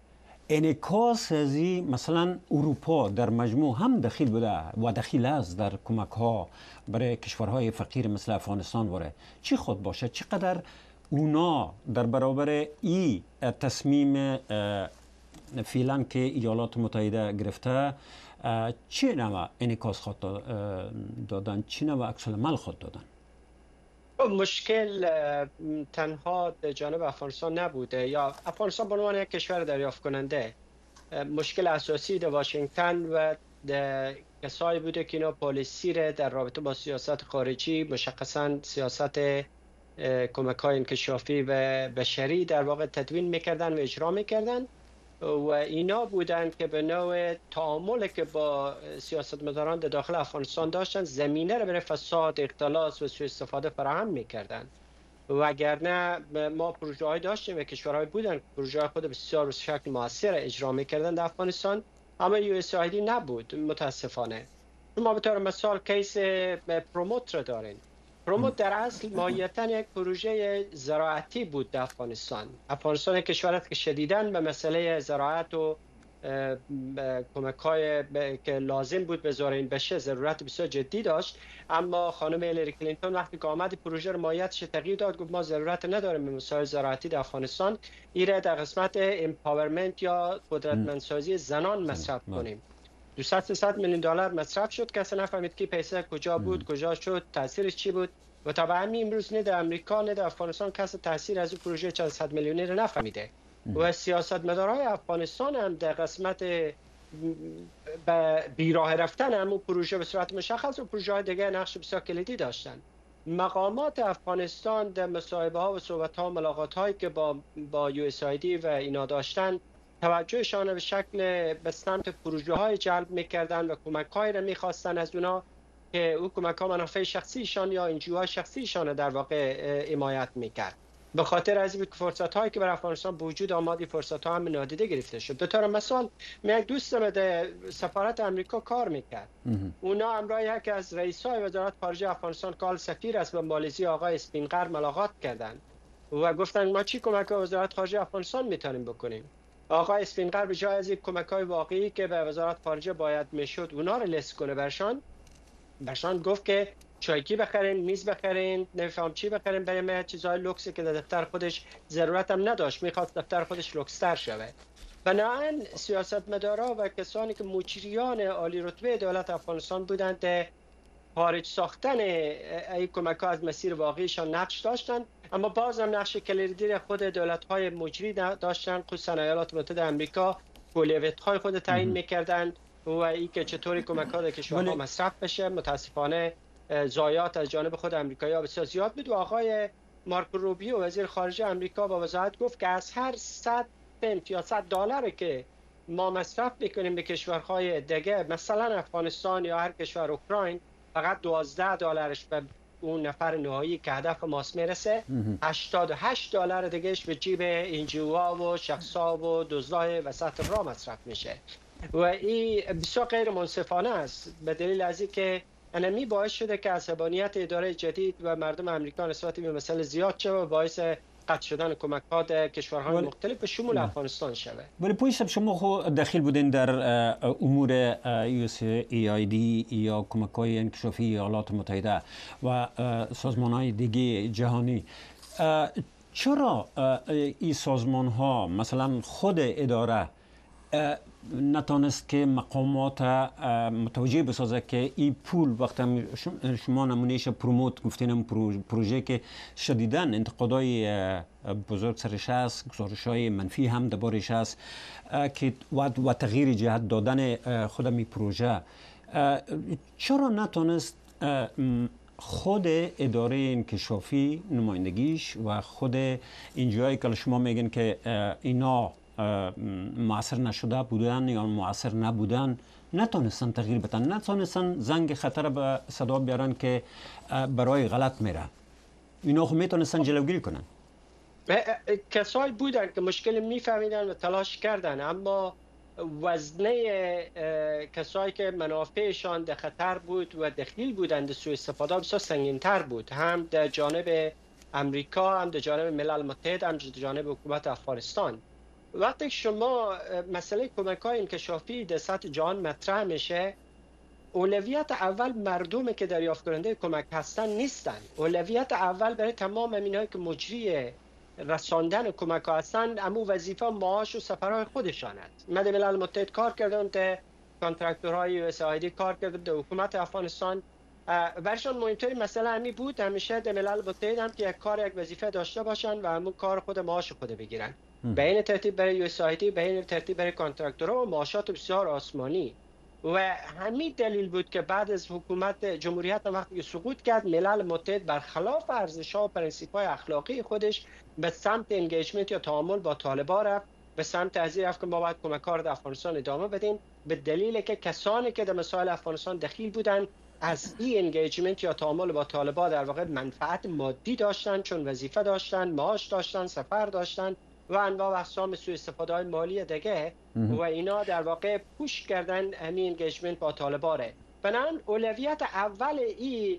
انعکاس از مثلا اروپا در مجموع هم دخیل بوده و دخیل است در کمک ها برای کشورهای فقیر مثل افغانستان وره چی خود باشه چقدر اونا در برابر این تصمیم فعلا که ایالات متحده گرفته چه نوع انعکاس خود دادن چه نوع عکس العمل خود دادن؟ مشکل تنها جانب افغانستان نبوده یا افغانستان به عنوان یک کشور دریافت کننده مشکل اساسی در واشنگتن و کسایی بوده که اینا پالیسی را در رابطه با سیاست خارجی مشخصا سیاست کمک های انکشافی و بشری در واقع تدوین میکردن و اجرا میکردن و اینا بودند که به نوع تعامل که با سیاستمداران در داخل افغانستان داشتن زمینه را برای فساد، اختلاس و سوء استفاده فراهم میکردن. وگرنه ما پروژه های داشتیم و کشورهای بودن پروژه خود بسیار به شکل موثر اجرا میکردن در افغانستان، اما یو اس ای دی نبود متاسفانه. ما به طور مثال کیس پروموت را داریم. پروموت در اصل ماهیتاً یک پروژه زراعتی بود در افغانستان. افغانستان یک کشور است که شدیداً به مسئله زراعت و کمک‌های که لازم بود به زارعین بشه ضرورت بسیار جدی داشت، اما خانم هیلاری کلینتون وقتی که آمد پروژه رو ماهیتش تغییر داد، گفت ما ضرورت نداریم به مسائل زراعتی در افغانستان، ایره در قسمت امپاورمنت یا قدرتمندسازی زنان مصرف کنیم. دویست سیصد میلیون دلار مصرف شد که اصلا نفهمید که پیسه کجا بود، کجا شد، تاثیرش چی بود و تا به همین امروز نه در امریکا نه در افغانستان کسی تاثیر از اون پروژه چند صد میلیونی رو نفهمیده. و سیاستمدارای افغانستان هم در قسمت به بیراه رفتن هم پروژه به صورت مشخص و پروژه های دیگه نقش بسیار کلیدی داشتن. مقامات افغانستان در مصاحبه ها و صحبت ها و ملاقات هایی که با با یو اس ای دی و اینا داشتن توجهشان به شکل به سمت پروژه های جلب میکردن و کمک هایی را میخواستن از اونا که او کمک ها منافع شخصیشان یا انجیوهای شخصیشان در واقع حمایت میکرد. به خاطر از اینکه فرصت هایی که برای افغانستان به وجود آمد، فرصت ها هم نادیده گرفته شد. به طور مثال من یک دوستم در سفارت امریکا کار میکرد. اونا همراه یکی از رئیسای وزارت خارجه افغانستان که سفیر است به مالزی آقای اسپینقر ملاقات کردند و گفتن ما چی کمک به وزارت خارجه افغانستان میتونیم بکنیم. آقای اسپینقر به جای از این کمک‌های واقعی که به وزارت خارجه باید میشد اونا رو لیست کنه برشان برشان گفت که چایکی بخرین، میز بخرین، نمیفهم چی بخرین برای من چیزای لوکسی که در دفتر خودش ضرورت هم نداشت، میخواست دفتر خودش لوکستر شوه. بنابراین سیاستمدارا و کسانی که مجریان عالی رتبه دولت افغانستان بودند خارج ساختن این کمک‌ها از مسیر واقعیشان نقش داشتند، اما باز هم نقش کلیدی خود دولت‌های مجری داشتن، خصوصا ایالات متحده آمریکا اولویت‌های خود تعیین می‌کردند و این که چطوری کمک‌ها در کشورها مصرف بشه. متاسفانه ضایعات از جانب خود آمریکایی‌ها بسیار زیاد بود و آقای مارکو روبیو وزیر خارجه آمریکا با وضاحت گفت که از هر صد سنت یا صد دلاری که ما مصرف می‌کنیم به کشورهای دیگه مثلا افغانستان یا هر کشور اوکراین، فقط دوازده دلارش به اون نفر نهایی که هدف ماست میرسه، هشتاد و هشت دلار دیگهش به جیب انجیوها و شخصا و دزدای وسط راه مصرف میشه و این بسیار غیر منصفانه است به دلیل از اینکه انمی باعث شده که عصبانیت اداره جدید و مردم امریکا نسبت به مسئله زیاد شده و باعث قطع شدن کمک‌ها در کشورهای ول... مختلف به شمول افغانستان شده. ولی پویسب شما خود دخیل بودین در امور یو اس ای آی دی یا کمک‌های انکشافی ایالات متحده و سازمان‌های دیگه جهانی، چرا این سازمان‌ها مثلا خود اداره نتانست که مقامات متوجه بسازه که این پول وقتی شما نمونهش پروموت گفتین پروژه که شدیداً انتقادای بزرگ سرش هست، گزارش‌های منفی هم دربارش هست که و تغییر جهت دادن خود می پروژه، چرا نتونست خود اداره انکشافی نمایندگیش و خود اینجایی که شما میگن که اینا مؤثر نشده بودن یا مؤثر نبودن نتونستن تغییر بدن، نتونستن زنگ خطر به صدا بیارن که برای غلط میره، اینا خب میتونستن جلوگیری کنن؟ کسایی بودن که مشکل میفهمیدن و تلاش کردن، اما وزنه کسایی که منافعشان در خطر بود و دخیل بودند در سوء استفاده بسیار سنگین‌تر بود، هم در جانب امریکا، هم در جانب ملل متحد، هم در جانب حکومت افغانستان. وقتی شما مسئله کمک‌های انکشافی در سطح جهان مطرح میشه، اولویت اول مردمی که دریافت کننده کمک هستن نیستن. اولویت اول برای تمام همینایی که مجری رساندن کمک ها هستن، امو وظیفه معاش و سفرهای خودشان است. من در ملل متحد کار کردم، در کانترکتورهای یو اس آی دی کار کردم، در حکومت افغانستان. برشان مهمترین مسئله همی بود، همیشه در ملل متحد هم که یک کار یک وظیفه داشته باشن و همون کار خود معاش خود بگیرن. به این ترتیب برای یو اس آی دی، به این ترتیب برای کانترکتورها و معاشات بسیار آسمانی. و همین دلیل بود که بعد از حکومت جمهوریت وقتی که سقوط کرد، ملل متحد برخلاف ارزش‌ها و پرنسیپ‌های اخلاقی خودش به سمت انگیجمنت یا تعامل با طالبان رفت، به سمت از این رفت که ما باید کمک‌ها را در افغانستان ادامه بدیم، به دلیل که کسانی که در مسائل افغانستان دخیل بودند از این انگیجمنت یا تعامل با طالبان در واقع منفعت مادی داشتن، چون وظیفه داشتن، معاش داشتن، سفر داشتن و انواع و اقسام سوء استفاده های مالی دیگه و اینا در واقع پوش کردن همین انگیجمنت با طالبانه. بنابراین اولویت اول این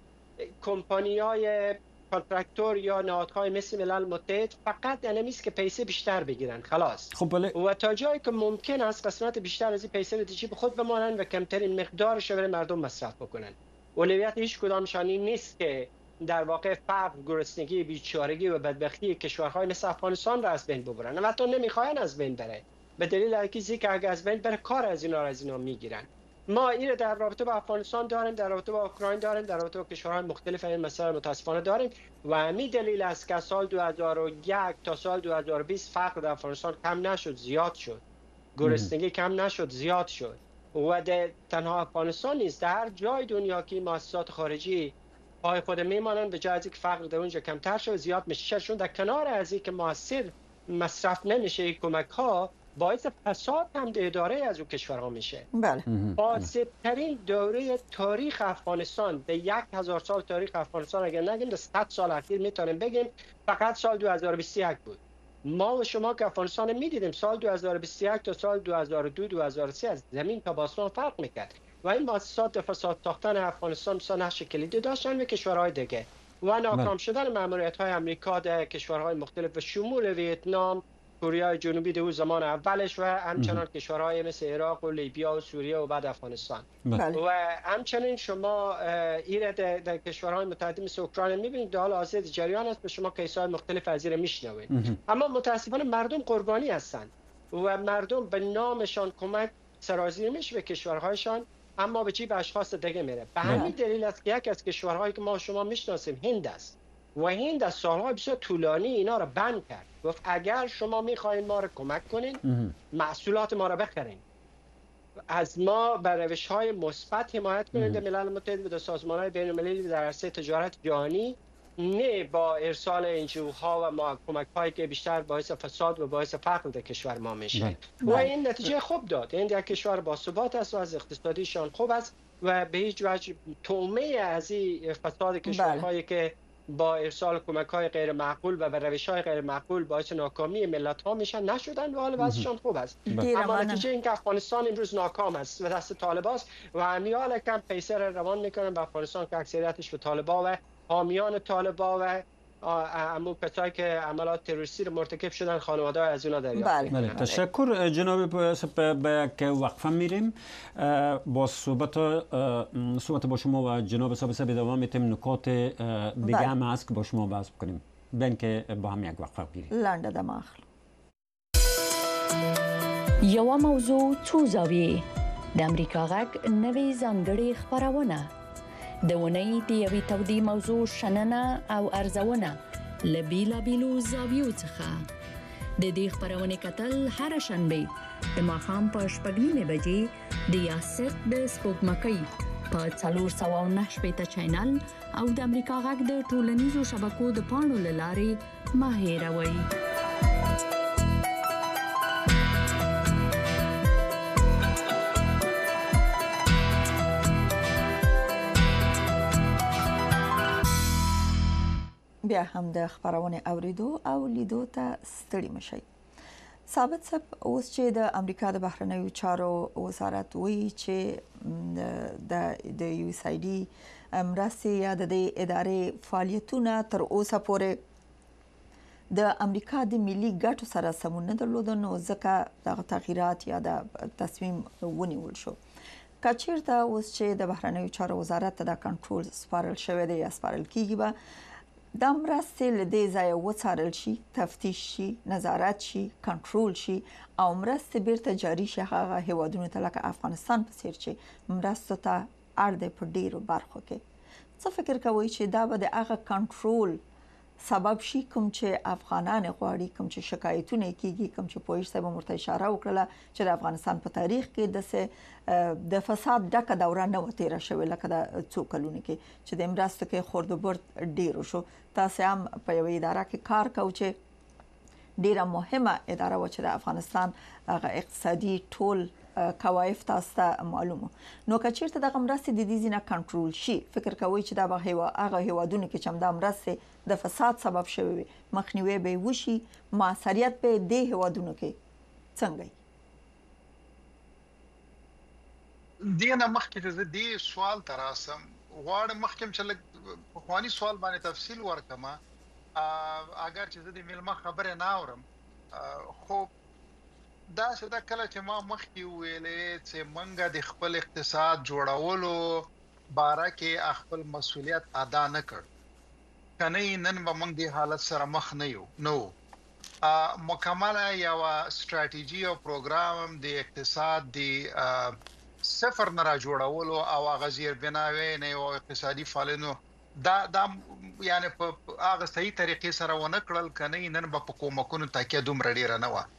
کمپانی‌های کانترکتور یا نهادهای مثل ملل متحد فقط انمیست که پیسه بیشتر بگیرن خلاص. خب بله. و تا جایی که ممکن است قسمت بیشتر از این پیسه رو به خود بمانن و کمترین مقدارش رو برای مردم مصرف بکنن. اولویت هیچ کدامشان این نیست که در واقع فقر، گرسنگی، بیچارگی و بدبختی کشورهای مثل افغانستان را از بین ببرن. و حتی نمیخواین از بین بره، به دلیل اینکه که اگه از بین بره کار از اینا را از اینا میگیرن. ما این در رابطه با افغانستان داریم، در رابطه با اوکراین داریم، در رابطه با کشورهای مختلف این مسائل متاسفانه داریم و همین دلیل است که سال دو هزار و یک تا سال دو هزار و بیست فقر در افغانستان کم نشد، زیاد شد. گرسنگی کم نشد، زیاد شد. و در تنها افغانستان نیست، در هر جای دنیا که مؤسسات خارجی پای خود میمانند، به جای از اینکه فقر در اونجا کمتر شد زیاد میشه. چون در کنار از اینکه مؤثر مصرف نمیشه کمک ها، باعث فساد هم در اداره از اون کشورها میشه. بله. فاسدترین دوره تاریخ افغانستان، در یک هزار سال تاریخ افغانستان اگر نگیم در صد سال اخیر میتونیم بگیم فقط سال دو هزار و بیست و یک بود. ما و شما که افغانستان میدیدیم سال دو هزار و بیست و یک تا سال دو هزار و دو دو هزار و سه از زمین تا آسمان فرق میکرد و این مؤسسات فساد ساختن افغانستان بسیار نقش کلیدی داشتن و کشورهای دیگه و ناکام شدن ماموریت‌های آمریکا در کشورهای مختلف و شمول ویتنام، کره جنوبی در زمان اولش و همچنان کشورهای مثل عراق و لیبیا و سوریه و بعد افغانستان. بله. و همچنین شما ایره در, در کشورهای متعدد مثل اوکراین میبینید در حال حاضر جریان است، به شما کیس‌های مختلف از این میشنوید. اما متاسفانه مردم قربانی هستند و مردم به نامشان کمک سرازیر میشه به کشورهایشان، اما به جیب اشخاص دیگه میره. به همین دلیل است که یک از کشورهایی که ما شما میشناسیم هند است و هند از سالهای بسیار طولانی اینا را بند کرد. گفت اگر شما میخواین ما را کمک کنین، محصولات ما را بخرین، از ما به روش‌های مثبت حمایت کنید. ملل متحد و در سازمان‌های بین‌المللی در عرصه تجارت جهانی، نه با ارسال انجیوها و ما کمک‌هایی که بیشتر باعث فساد و باعث فقر در کشور ما میشه. و این نتیجه خوب داد. این یک کشور با ثبات است و از اقتصادیشان خوب است و به هیچ وجه تومه از این فساد کشورهایی که با ارسال کمک‌های غیر معقول و به روش‌های غیر معقول باعث ناکامی ملت‌ها میشن نشدن و حال وضعشون خوب است. اما نتیجه این که افغانستان امروز ناکام است و دست طالبان است و همیال کم پیسه را روان میکنن به افغانستان که اکثریتش به طالبان و حامیان طالبان و امو کسایی که عملات تروریستی رو مرتکب شدن خانواده از اونا دریافت. بله. بله. تشکر جناب به یک وقفه میریم، با صحبت صحبت با شما و جناب صاحب صاحب دوام میتیم. نکات دیگه هم هست که با شما بحث کنیم، بین که با هم یک وقفه بگیریم. لنډه د ماخل یو موضوع څو زاویې د امریکا غږ نوې ځانګړې خبرونه د ونې د یوې تودې موضوع شننه او ارزونه له بیلابیلو زاویو څخه د دې خبرونې کتل هر شنبه د ماښام په شپږ نیمې بجې د یاست د سپوږمکۍ په څلور سوه او نهه شپېته چینل او د امریکا غږ د ټولنیزو شبکو د پاڼو له لارې مه هېروئ. بیا هم د خبرونه اوریدو او لیدو ته ستړي مشي. ثابت صاحب اوس چې د امریکا د بهرنیو چارو وزارت وایي چې د د یو اس آی ډي مرستې یا د ادارې فعالیتونه تر اوسه پورې د امریکا د ملي ګټو سره سمون نه درلود نو ځکه دغه تغیرات یا د تصمیم ونیول شو. کچیرته اوس چې د بهرنیو چارو وزارت ته د کنټرول سپارل شوی دی یا سپارل کیږي به د مرستې له دې ځایه وڅارل شي، تفتیش شي، نظارت شي، کنټرول شي او مرستې بیرته جاري شي هغه هیوادونو ته لکه افغانستان په څیر چې مرستو ته اړ دی په ډیرو برخو کې. څه فکر کوئ چې دا به د هغه کنټرول سبب شي کوم چې افغانان غواړي، کوم چې شکایتونه کیږي، کوم چې پولیس صاحب مرته اشاره وکړه چې د افغانستان په تاریخ کې د د فساد ډکه دوره نه و تیره شوې لکه د څو کلونو کې چې د مرستو کې خورد و برد ډیر شو. تاسو هم په یوه اداره کې کار کوئ چې ډیره مهمه اداره و چې د افغانستان هغه اقتصادي ټول کوایف تاسو ته معلومه. نو کچیرته د مرستې د دې ځینه کنټرول شي، فکر کوي چې دا به هوا هغه هیوادونو کې چې د مرستې د فساد سبب شوی وي مخنیوي به وشي، موثریت به د هیوادونو کې څنګه وي؟ دینه مخکې د دې سوال تراسم غواړم مخکې چې په خواني سوال باندې تفصیل ورکما اگر چې د ملما خبره نه اورم خو دا څه دا کله چې ما مخکې ویلې چې منګه د خپل اقتصاد جوړولو باره کې خپل مسولیت ادا نه کړ کنه نن به موږ د حالت سره مخ نه یو نو مکمل یو استراتیژي او پروګرام د اقتصاد د صفر نه را جوړولو او غزیر بناوي نه او اقتصادي فعالینو دا دا یعنی په هغه صحیح طریقې سره ونه کړل کنه نن به په کومکونو تاکید دومره ډیر نه و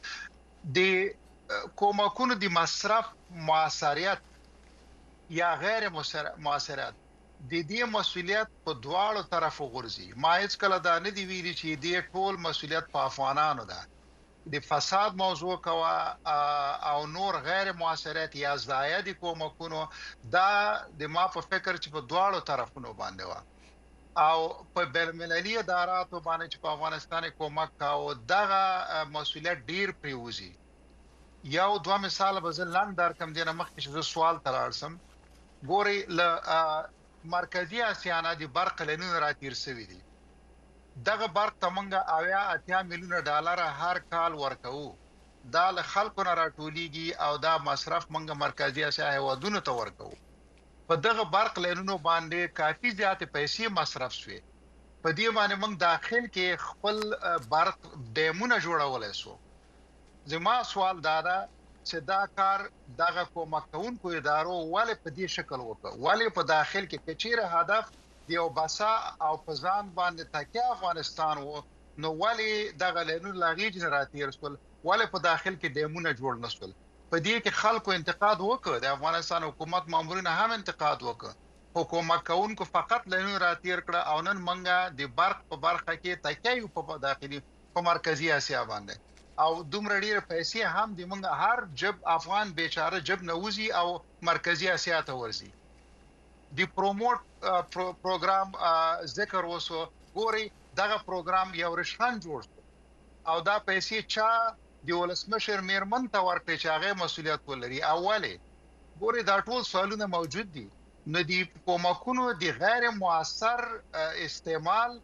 د کومکونو د مصرف موثریت یا غیر موثریت د دې مسولیت په دواړو طرفو غورځي. ما هیڅ کله دا نه دی ویلي چې دې ټول مسولیت په افغانانو ده. د فساد موضوع کوا او نور غیر موثریت یا زایه د کومکونو دا د ما په فکر چې په دواړو طرفونو باندې و او په بین‌المللي اداراتو باندې چې په افغانستان کومک کاوه دغه مسولیت ډیر پریوزي. یو دوه مثال به زه لاندې درکم دینه مخکې چې سوال ترارسم ګوري ل مرکزی اسیا نه د برق لنون راتیر سوي دي. دغه برق تمنګه اویا اتیا میلیون ډالر هر کال ورکو. دا له خلکو نه راټولېږي او دا مصرف منګه مرکزی اسیا هیوادونو ته ورکو. په دغه برق لینونو باندې کافي زیات پیسې مصرف شوي. په دې باندې موږ داخل کې خپل برق ډیمونه جوړولای شو. زما سوال دا ده چې دا کار دغه کومک کوونکو ادارو ولې په دې شکل وکړ، ولې په داخل کې کچیره هدف دیو بسا او په ځان باندې تکیه افغانستان وو نو ولې دغه لینونو لاغي جنراتیر سول، ولې په داخل کې ډیمونه جوړ نشول. په دې کې خلکو انتقاد وکړ، د افغانستان حکومت مامورین هم انتقاد وکړ. حکومت کوونکو فقط لینو راتیر کړه او نن منګه د برق په برخه کې تکیه په داخلي په مرکزی اسیا باندې او دومره ډیره پیسې هم د منګه هر جب افغان بیچاره جب نوزي او مرکزی اسیا ته ورزي. د پروموټ پروګرام ذکر وسو ګوري دغه پروګرام یو رشخان جوړ او دا پیسې چا د ولسمشر میرمن ته ورکړي چې هغه مسولیت ولري. اوله ګوري دا ټول سوالونه موجود دي. نو د کومکونو د غیر موثر استعمال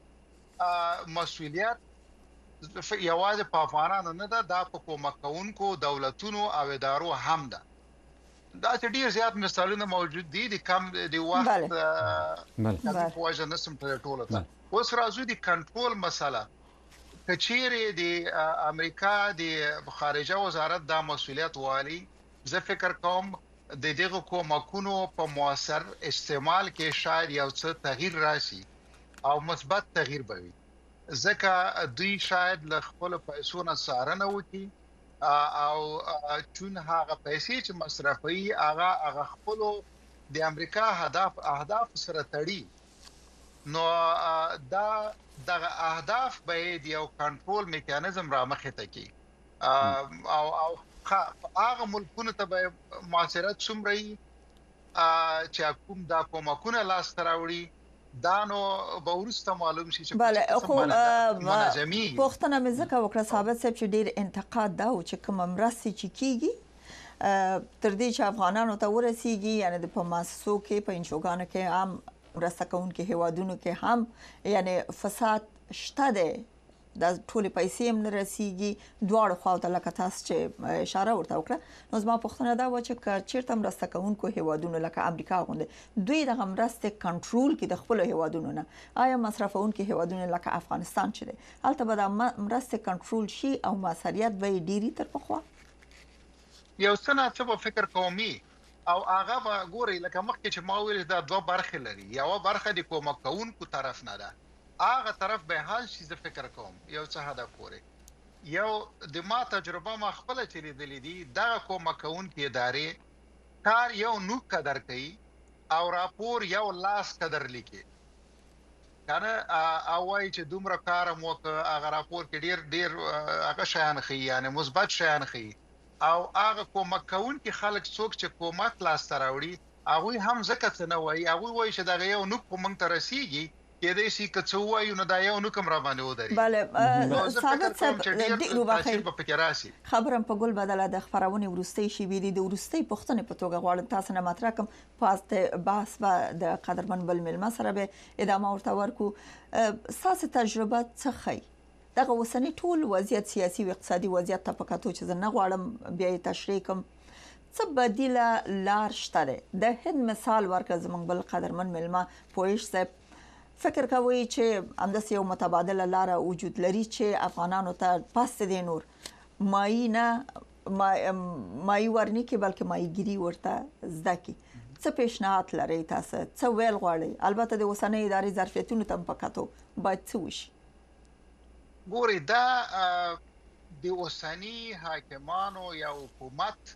مسولیت یوازې په افغانانو نه ده، دا په کومکونکو دولتونو او ادارو هم ده. دا چې ډیر زیات مثالونه موجود دي د کم د وخت په وجه نسم ته ټول ته. اوس راځو د کنټرول مسله. کچېره د امریکا د خارجه وزارت دا مسولیت والی، زه فکر کوم د دغه کومکونو په موثر استعمال کې شاید یو څه تغییر راشي او مثبت تغییر به وي. ځکه دوی شاید له خپل پیسو نه څارنه وکړي او چون هغه پیسې چې مصرفوي هغه هغه خپل د امریکا هدف اهداف سره تړي. نو دا دغه اهداف به د یو کنټرول میکانیزم را مخې ته کی او او هغه ملکونو ته به معاشرت څومره چې کوم دا کومکونه لاس تراوړي دا نو به ورسته معلوم شي چې بله خو پوښتنه مې ځکه وکړه ثابت صاحب چې ډېر انتقاد دا و چې کومه مرستې چې کیږي تر دې چې افغانانو ته ورسیږي یعنی د په مؤسسو کې په انشوګانو کې هم مرسته کوونکي هیوادونو کې هم یعنی فساد شته دی د ټولې پیسې هم نه رسیږي دواړو خواو ته لکه تاسو چې اشاره ورته وکړه نو زما پوښتنه دا و چې چیرته مرسته کوونکو هیوادونو لکه امریکا غونډه دوی د مرستې کنټرول کې د خپل هیوادونو نه آیا مصرفونکو هیوادونو لکه افغانستان چې دی هلته به د مرستې کنټرول شي او موثریت به ډیری تر پخوا یو څه څه په فکر کومي او هغه به ګوري لکه مخکې چې ما ویل دا دوه برخې لري یو برخه د کومک کوونکو طرف نه ده هغه طرف به حال شي زه فکر کوم یو څه هدف پورې یو د ما تجربه ما خپل چې لیدلې دي دا کومک کوونکو ادارې کار یو نو قدر کوي او راپور یو لاس قدر لیکي کنه او وای چې دومره کار مو هغه راپور کې ډیر ډیر هغه شیان خي یعنی مثبت شیان خي او هغه کومک کوونکو خلک څوک چې کومک لاس تراوړي هغه هم زکه څه نه وای هغه وای چې دا یو نو کومنګ ترسيږي کې دې سي که څو وایو نو دا یو نو کوم را باندې ودري بله ثابت صاحب ډیرو بخیر په فکر راشي خبرم په ګل بدله د خبرونه ورستي شي وی دي د ورستي پښتنې په توګه غواړم تاسو نه مطرح کوم پاسته باس به د قدرمن بل ملما سره به ادامه ورته ورکو ساسه تجربه څه خي دغه وسنی ټول وضعیت سیاسي او اقتصادي وضعیت ته پکاتو چې نه غواړم بیا تشریح کوم څه بدیله لار شته د هند مثال ورکړ زمنګ بل قدرمن ملما پوهیش صاحب فکر کوي چې همداسې یو متبادله لار وجود لري چې افغانانو ته پاسته دي نور مای نه مای ورني کې بلکې مایګيري ورته زده کی څه پیشنهاد لري تاسو څه ویل غواړي البته د وسنۍ ادارې ظرفیتونو ته پکاتو باید څه وشي ګوري دا د وسنۍ حاکمانو یا حکومت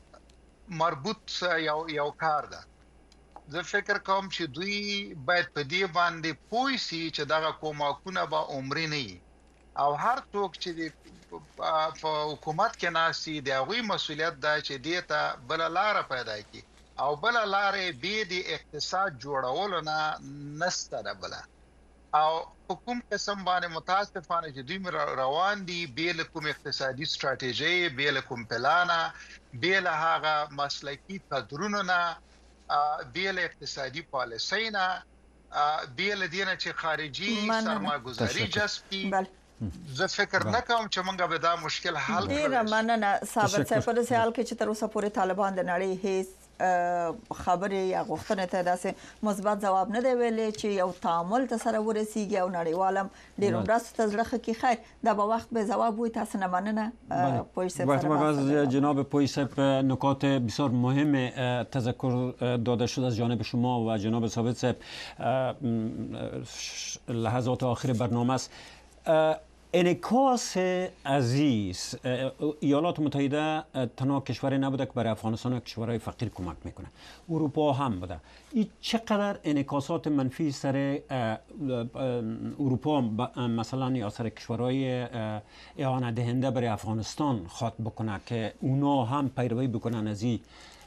مربوط یو یو کار ده زه فکر کوم چې دوی باید په دې باندې پوه شي چې دا کومکونه به عمري نه او هر څوک چې په حکومت کې ناسي د هغوی مسولیت ده چې دې ته بل لار پیدا کړي او بل لارې به د اقتصاد جوړولو نه نسته ده بل او حکومت قسم باندې متاسفانه چې دوی روان دي به کوم اقتصادي ستراتیژي به کوم پلان به له هغه مسلکی قدرونو نه بیل اقتصادي پالیسۍ نه بیل دینه چې خارجي سرمایه‌گذاری جذب کی زه فکر نه کوم چې موږ به دا مشکل حل کړو ډیر مننه ثابت صاحب په دې حال کې چې تر اوسه پورې طالبان د نړۍ هیڅ خبرې یا غوښتنې ته داسې مثبت جواب نه دی ویلي چې یو تعامل ته سره ورسیږي او نړیوالم ډیر مرسته ته زړه کې خیر دا به وخت به جواب وي تاسو نه مننه پولیس سره جناب پولیس نکات بسیار مهم تذکر داده شد از جانب شما و جناب ثابت صاحب لحظات آخر برنامه است انعکاس عزیز ایالات متحده تنها کشوری نبوده که برای افغانستان و کشورهای فقیر کمک میکنه اروپا هم بوده این چقدر انعکاسات منفی سر اروپا مثلا یا سر کشورهای اعانه دهنده برای افغانستان خواد بکنه که اونا هم پیروی بکنن از این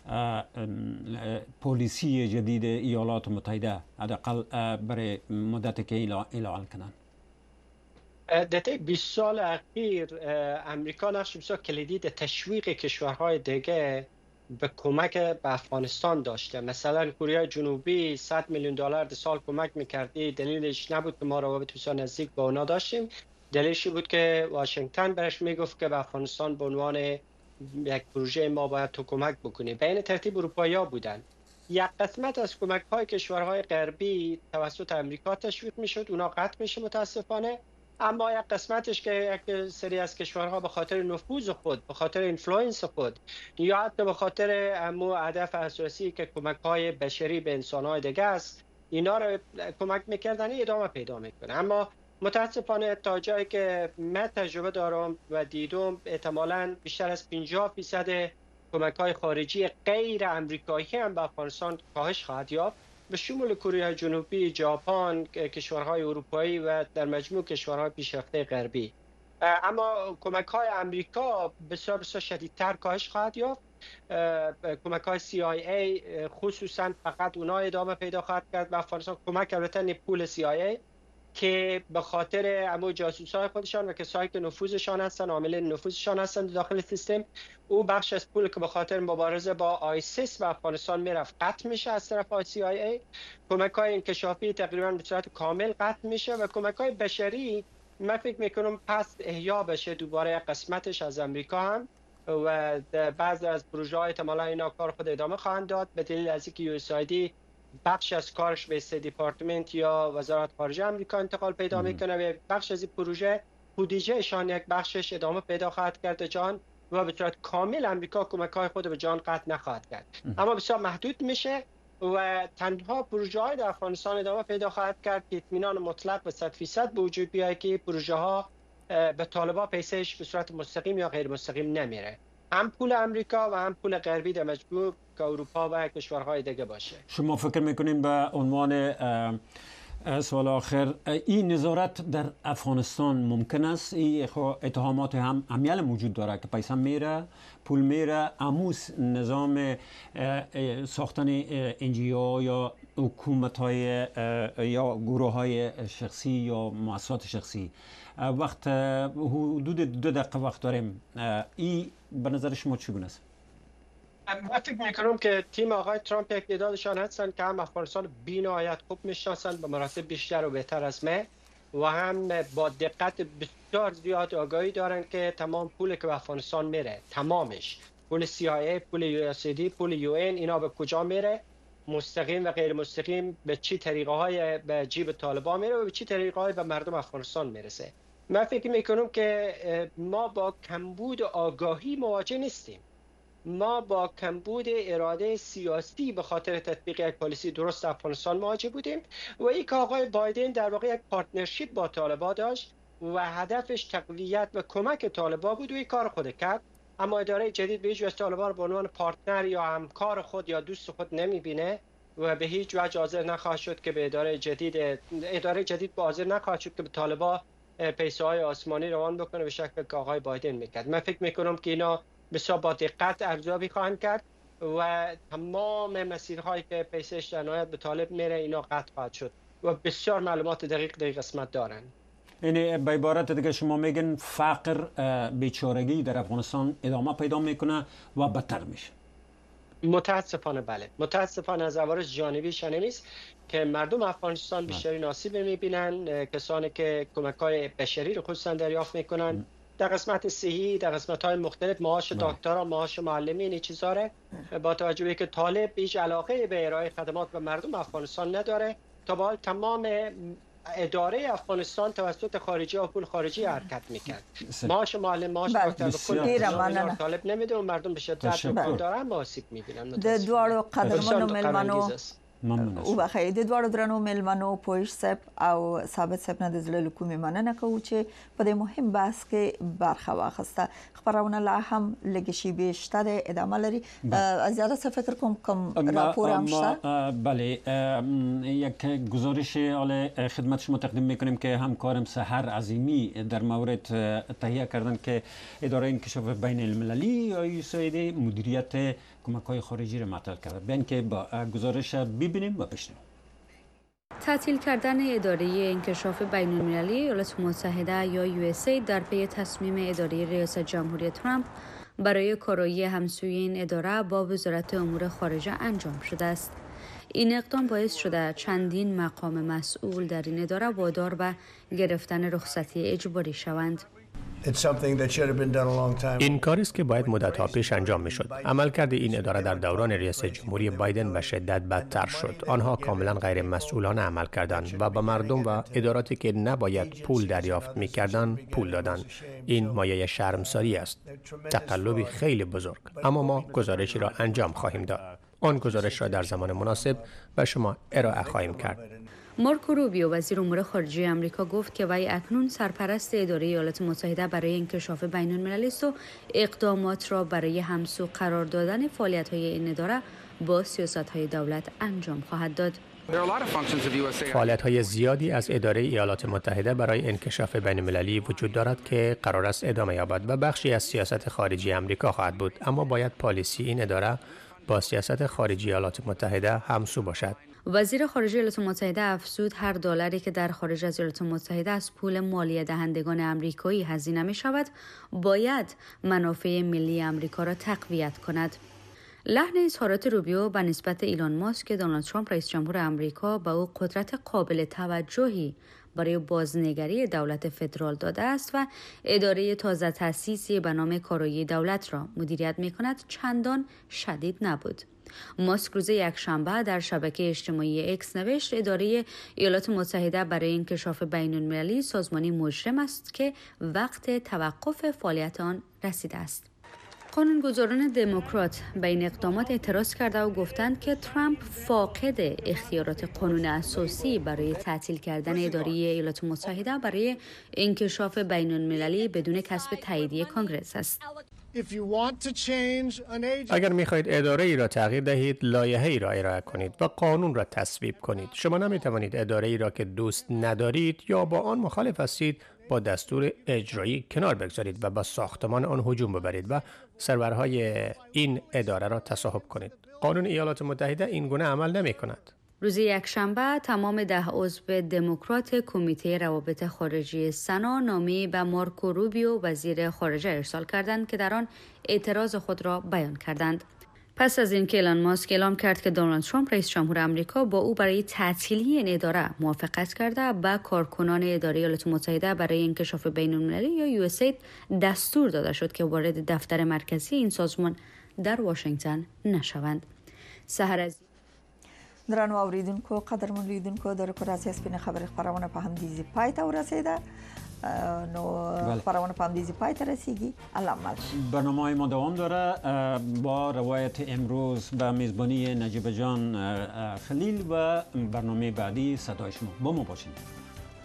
پالیسی جدید ایالات متحده حداقل برای مدتی که اعلان کردن در طی بیست سال اخیر امریکا نقش بسیار کلیدی در تشویق کشورهای دیگه به کمک به افغانستان داشته. مثلا کره جنوبی صد میلیون دلار در سال کمک میکردی، دلیلش نبود که ما روابط بسیار نزدیک با اونا داشتیم، دلیلش بود که واشنگتن برش میگفت که به افغانستان به عنوان یک پروژه ما باید تو کمک بکنی. به این ترتیب اروپایی‌ها بودن. یک قسمت از کمک‌های کشورهای غربی توسط امریکا تشویق میشد، اونا قطع میشه متاسفانه. اما یک قسمتش که یک سری از کشورها به خاطر نفوذ خود، به خاطر اینفلوئنس خود یا حتی به خاطر امو هدف اساسی که کمک‌های بشری به انسان‌های دیگه است، اینا رو کمک می‌کردن ادامه پیدا می‌کنه. اما متاسفانه تا جایی که من تجربه دارم و دیدم احتمالاً بیشتر از پنجاه درصد کمک‌های خارجی غیر آمریکایی هم به افغانستان کاهش خواهد یافت، به شمول کره جنوبی، ژاپن، کشورهای اروپایی و در مجموع کشورهای پیشرفته غربی. اما کمک‌های آمریکا بسیار بسیار شدیدتر کاهش خواهد یافت. کمک‌های سی آی ای خصوصا فقط اونا ادامه پیدا خواهد کرد به افغانستان. کمک البته پول سی آی ای که به خاطر امو جاسوسای خودشان و کسایی که نفوذشان هستن، عامل نفوذشان هستن داخل سیستم، او بخش از پول که به خاطر مبارزه با آیسیس به افغانستان میرفت قطع میشه از طرف سی آی ای. کمک‌های انکشافی تقریبا به صورت کامل قطع میشه و کمک‌های بشری من فکر میکنم پس احیا بشه دوباره قسمتش از امریکا هم و بعضی از پروژه های احتمالا اینا کار خود ادامه خواهند داد به دلیل از اینکه یو اس آی دی بخش از کارش به استیت دیپارتمنت یا وزارت خارجه آمریکا انتقال پیدا میکنه و بخش از این پروژه بودجهشان یک بخشش ادامه پیدا خواهد کرد جان و به صورت کامل امریکا کمک‌های خود به جان قطع نخواهد کرد اما بسیار محدود میشه و تنها پروژه های در افغانستان ادامه پیدا خواهد کرد که اطمینان مطلق به صد درصد به وجود بیاید که پروژه ها به طالبان پیسش به صورت مستقیم یا غیر مستقیم نمیره هم پول امریکا و هم پول غربی در مجموع که اروپا و کشورهای دیگه باشه. شما فکر میکنین به عنوان سوال آخر این نظارت در افغانستان ممکن است؟ این اتهامات هم همیل موجود داره که پیسه میره پول میره اموس نظام ساختن انجی او یا حکومت های یا گروه های شخصی یا مؤسسات شخصی وقت حدود دو دقیقه وقت داریم این به نظر شما چگونه است؟ من فکر میکنم که تیم آقای ترامپ یک تعدادشان هستن که هم افغانستان بی‌نهایت خوب میشناسند به مراتب بیشتر و بهتر از من و هم با دقت بسیار زیاد آگاهی دارن که تمام پولی که به افغانستان میره تمامش پول سی آی ای پول یو اس دی پول یو این اینا به کجا میره مستقیم و غیر مستقیم به چی طریقه های به جیب طالبان میره و به چی طریقه های به مردم افغانستان میرسه. من فکر میکنم که ما با کمبود آگاهی مواجه نیستیم ما با کمبود اراده سیاسی به خاطر تطبیق یک پالیسی درست افغانستان مواجه بودیم و این که آقای بایدن در واقع یک پارتنرشیپ با طالبان داشت و هدفش تقویت و کمک طالبان بود و این کار خود کرد اما اداره جدید به هیچ وجه طالبان رو به عنوان پارتنر یا همکار خود یا دوست خود نمیبینه و به هیچ وجه حاضر نخواهد شد که به اداره جدید اداره جدید به حاضر نخواهد شد که به طالبان پیسه های آسمانی روان بکنه به شکل که آقای بایدن میکرد. من فکر میکنم که اینا بسیار با دقت ارزیابی خواهند کرد و تمام مسیرهایی که پیسش در نهایت به طالب میره اینا قطع خواهد شد و بسیار معلومات دقیق در قسمت دارن. یعنی به عبارت دیگه شما میگن فقر بیچارگی در افغانستان ادامه پیدا میکنه و بدتر میشه؟ متاسفانه بله متاسفانه از عوارض جانبیش نیست که مردم افغانستان بیشتری ناصیب میبینن کسانی که کمک‌های بشری رو خصوصا دریافت میکنن در قسمت صحی در قسمت‌های مختلف معاش دکترا معاش معلمین این چیزا رو با توجه به که طالب هیچ علاقه به ارائه خدمات به مردم افغانستان نداره تا به حال تمام اداره افغانستان توسط خارجی و پول خارجی حرکت میکرد معاش معلم معاش دکتر به کل طالب نمیده و مردم به شدت پول دارن آسیب میبینن. د دوړو قدرمنو ملمنو او بخیر د دوړو درنو ملمنو پویش سپ او ثابت سپ نه د زړه کومې مننه کوو چې په دې مهم بحث کې برخه واخسته. خبرونه لا هم لګشي بیشتر ادامه لري. زیاده څه فکر کوم کوم راپور هم شته؟ بله یک گزارش حال خدمت شما تقدیم میکنیم که همکارم سحر عظیمی در مورد تهیه کردن که اداره انکشاف بین المللی یا یو اس آی دی مدیریت کمک‌های خارجی را مطرح کرده. بیان که با گزارش ببینیم و بشنویم. تعطیل کردن اداره انکشاف بین المللی ایالات متحده یا یو اس ای در پی تصمیم اداره ریاست جمهوری ترامپ برای کارایی همسوی این اداره با وزارت امور خارجه انجام شده است. این اقدام باعث شده چندین مقام مسئول در این اداره وادار به گرفتن رخصتی اجباری شوند. این کاری است که باید مدت‌ها پیش انجام می‌شد. عملکرد این اداره در دوران ریاست جمهوری بایدن به شدت بدتر شد. آنها کاملا غیر مسئولانه عمل کردند و به مردم و اداراتی که نباید پول دریافت می‌کردند پول دادند. این مایه شرمساری است. تقلبی خیلی بزرگ. اما ما گزارشی را انجام خواهیم داد. آن گزارش را در زمان مناسب به شما ارائه خواهیم کرد. مارکو روبیو وزیر امور خارجه آمریکا گفت که وی اکنون سرپرست اداره ایالات متحده برای انکشاف بین المللی است و اقدامات را برای همسو قرار دادن فعالیت‌های این اداره با سیاست‌های دولت انجام خواهد داد. فعالیت‌های زیادی از اداره ایالات متحده برای انکشاف بین المللی وجود دارد که قرار است ادامه یابد و بخشی از سیاست خارجی آمریکا خواهد بود، اما باید پالیسی این اداره با سیاست خارجی ایالات متحده همسو باشد. وزیر خارجه ایالات متحده افزود هر دلاری که در خارج از ایالات متحده از پول مالیه دهندگان آمریکایی هزینه می شود باید منافع ملی آمریکا را تقویت کند. لحن اظهارات روبیو به نسبت ایلان ماسک که دونالد ترامپ رئیس جمهور آمریکا به او قدرت قابل توجهی برای بازنگری دولت فدرال داده است و اداره تازه تأسیسی به نام کارایی دولت را مدیریت می‌کند چندان شدید نبود. ماسک روز یکشنبه در شبکه اجتماعی اکس نوشت اداره ایالات متحده برای انکشاف بین‌المللی سازمانی مجرم است که وقت توقف فعالیت آن رسیده است. قانونگذاران دموکرات به این اقدامات اعتراض کرده و گفتند که ترامپ فاقد اختیارات قانون اساسی برای تعطیل کردن اداره ایالات متحده برای انکشاف بین‌المللی بدون کسب تاییدیه کانگرس است. اگر می‌خواهید اداره ای را تغییر دهید، لایحه ای را ارائه کنید و قانون را تصویب کنید. شما نمی‌توانید اداره ای را که دوست ندارید یا با آن مخالف هستید با دستور اجرایی کنار بگذارید و با ساختمان آن هجوم ببرید و سرورهای این اداره را تصاحب کنید. قانون ایالات متحده این گونه عمل نمی‌کند. روز یکشنبه تمام ده عضو دموکرات کمیته روابط خارجی سنا نامه‌ای به مارکو روبیو وزیر خارجه ارسال کردند که در آن اعتراض خود را بیان کردند. پس از اینکه ایلان ماسک اعلام کرد که دونالد ترامپ رئیس جمهور آمریکا با او برای تعطیلی این اداره موافقت کرده، به کارکنان اداره ایالات متحده برای انکشاف بین‌المللی یا یو اس اید دستور داده شد که وارد دفتر مرکزی این سازمان در واشنگتن نشوند. سحر از درنو اوریدونکو قدرمن لیدونکو در کوراسي سپینه خبر خبرونه په هم دیزی پای ته ورسیده. نو خبرونه په هم دیزی پای ته رسیږي. الله مل برنامه ما دوام داره با روایت امروز به میزبانی نجیب جان خلیل و برنامه بعدی صدای شما. با ما باشید.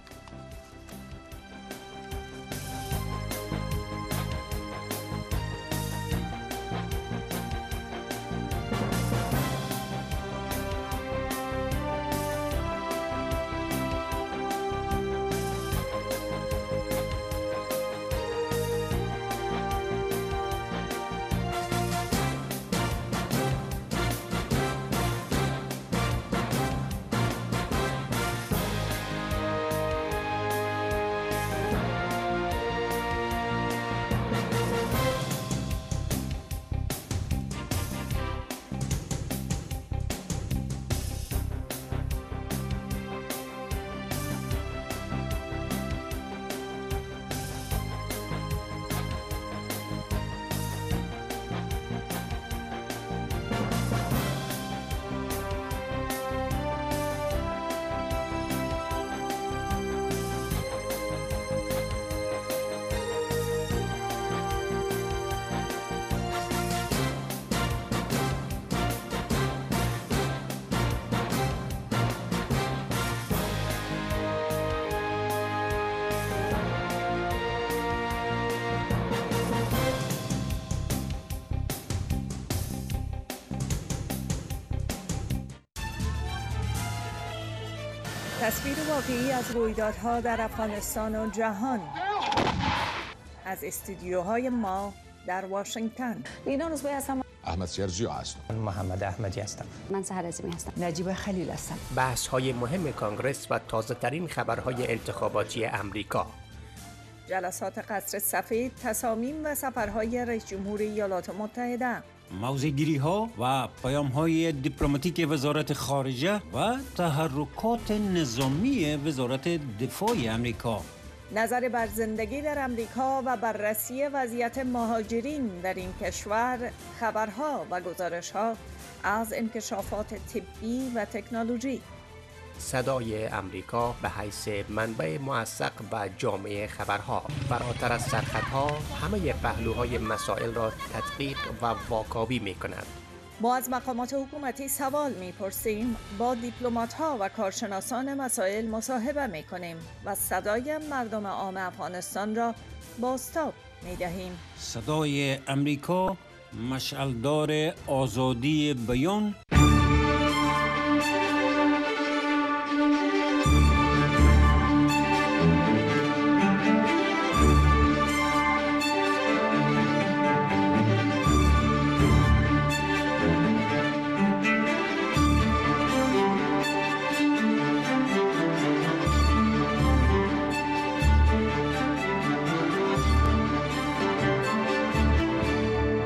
تصویر واقعی از رویدادها در افغانستان و جهان از استودیوهای ما در واشنگتن. لینا نوزبایی هستم. احمد سرجیو هستم. من محمد احمدی هستم. من سحر عظیمی هستم. نجیب خلیل هستم. بحث های مهم کانگرس و تازه ترین خبرهای انتخاباتی امریکا. جلسات قصر سفید، تصامیم و سفرهای رئیس جمهور ایالات متحده. موضع‌گیری ها و پیام های دیپلماتیک وزارت خارجه و تحرکات نظامی وزارت دفاع امریکا. نظر بر زندگی در امریکا و بررسی وضعیت مهاجرین در این کشور، خبرها و گزارش‌ها از انکشافات طبی و تکنولوژی. صدای امریکا به حیث منبع موثق و جامع خبرها، فراتر از سرحدها همه پهلوهای مسائل را تدقیق و واکاوی می کند. ما از مقامات حکومتی سوال می پرسیم، با دیپلمات‌ها و کارشناسان مسائل مصاحبه می کنیم و صدای مردم عام افغانستان را بازتاب می دهیم. صدای امریکا، مشعلدار آزادی بیان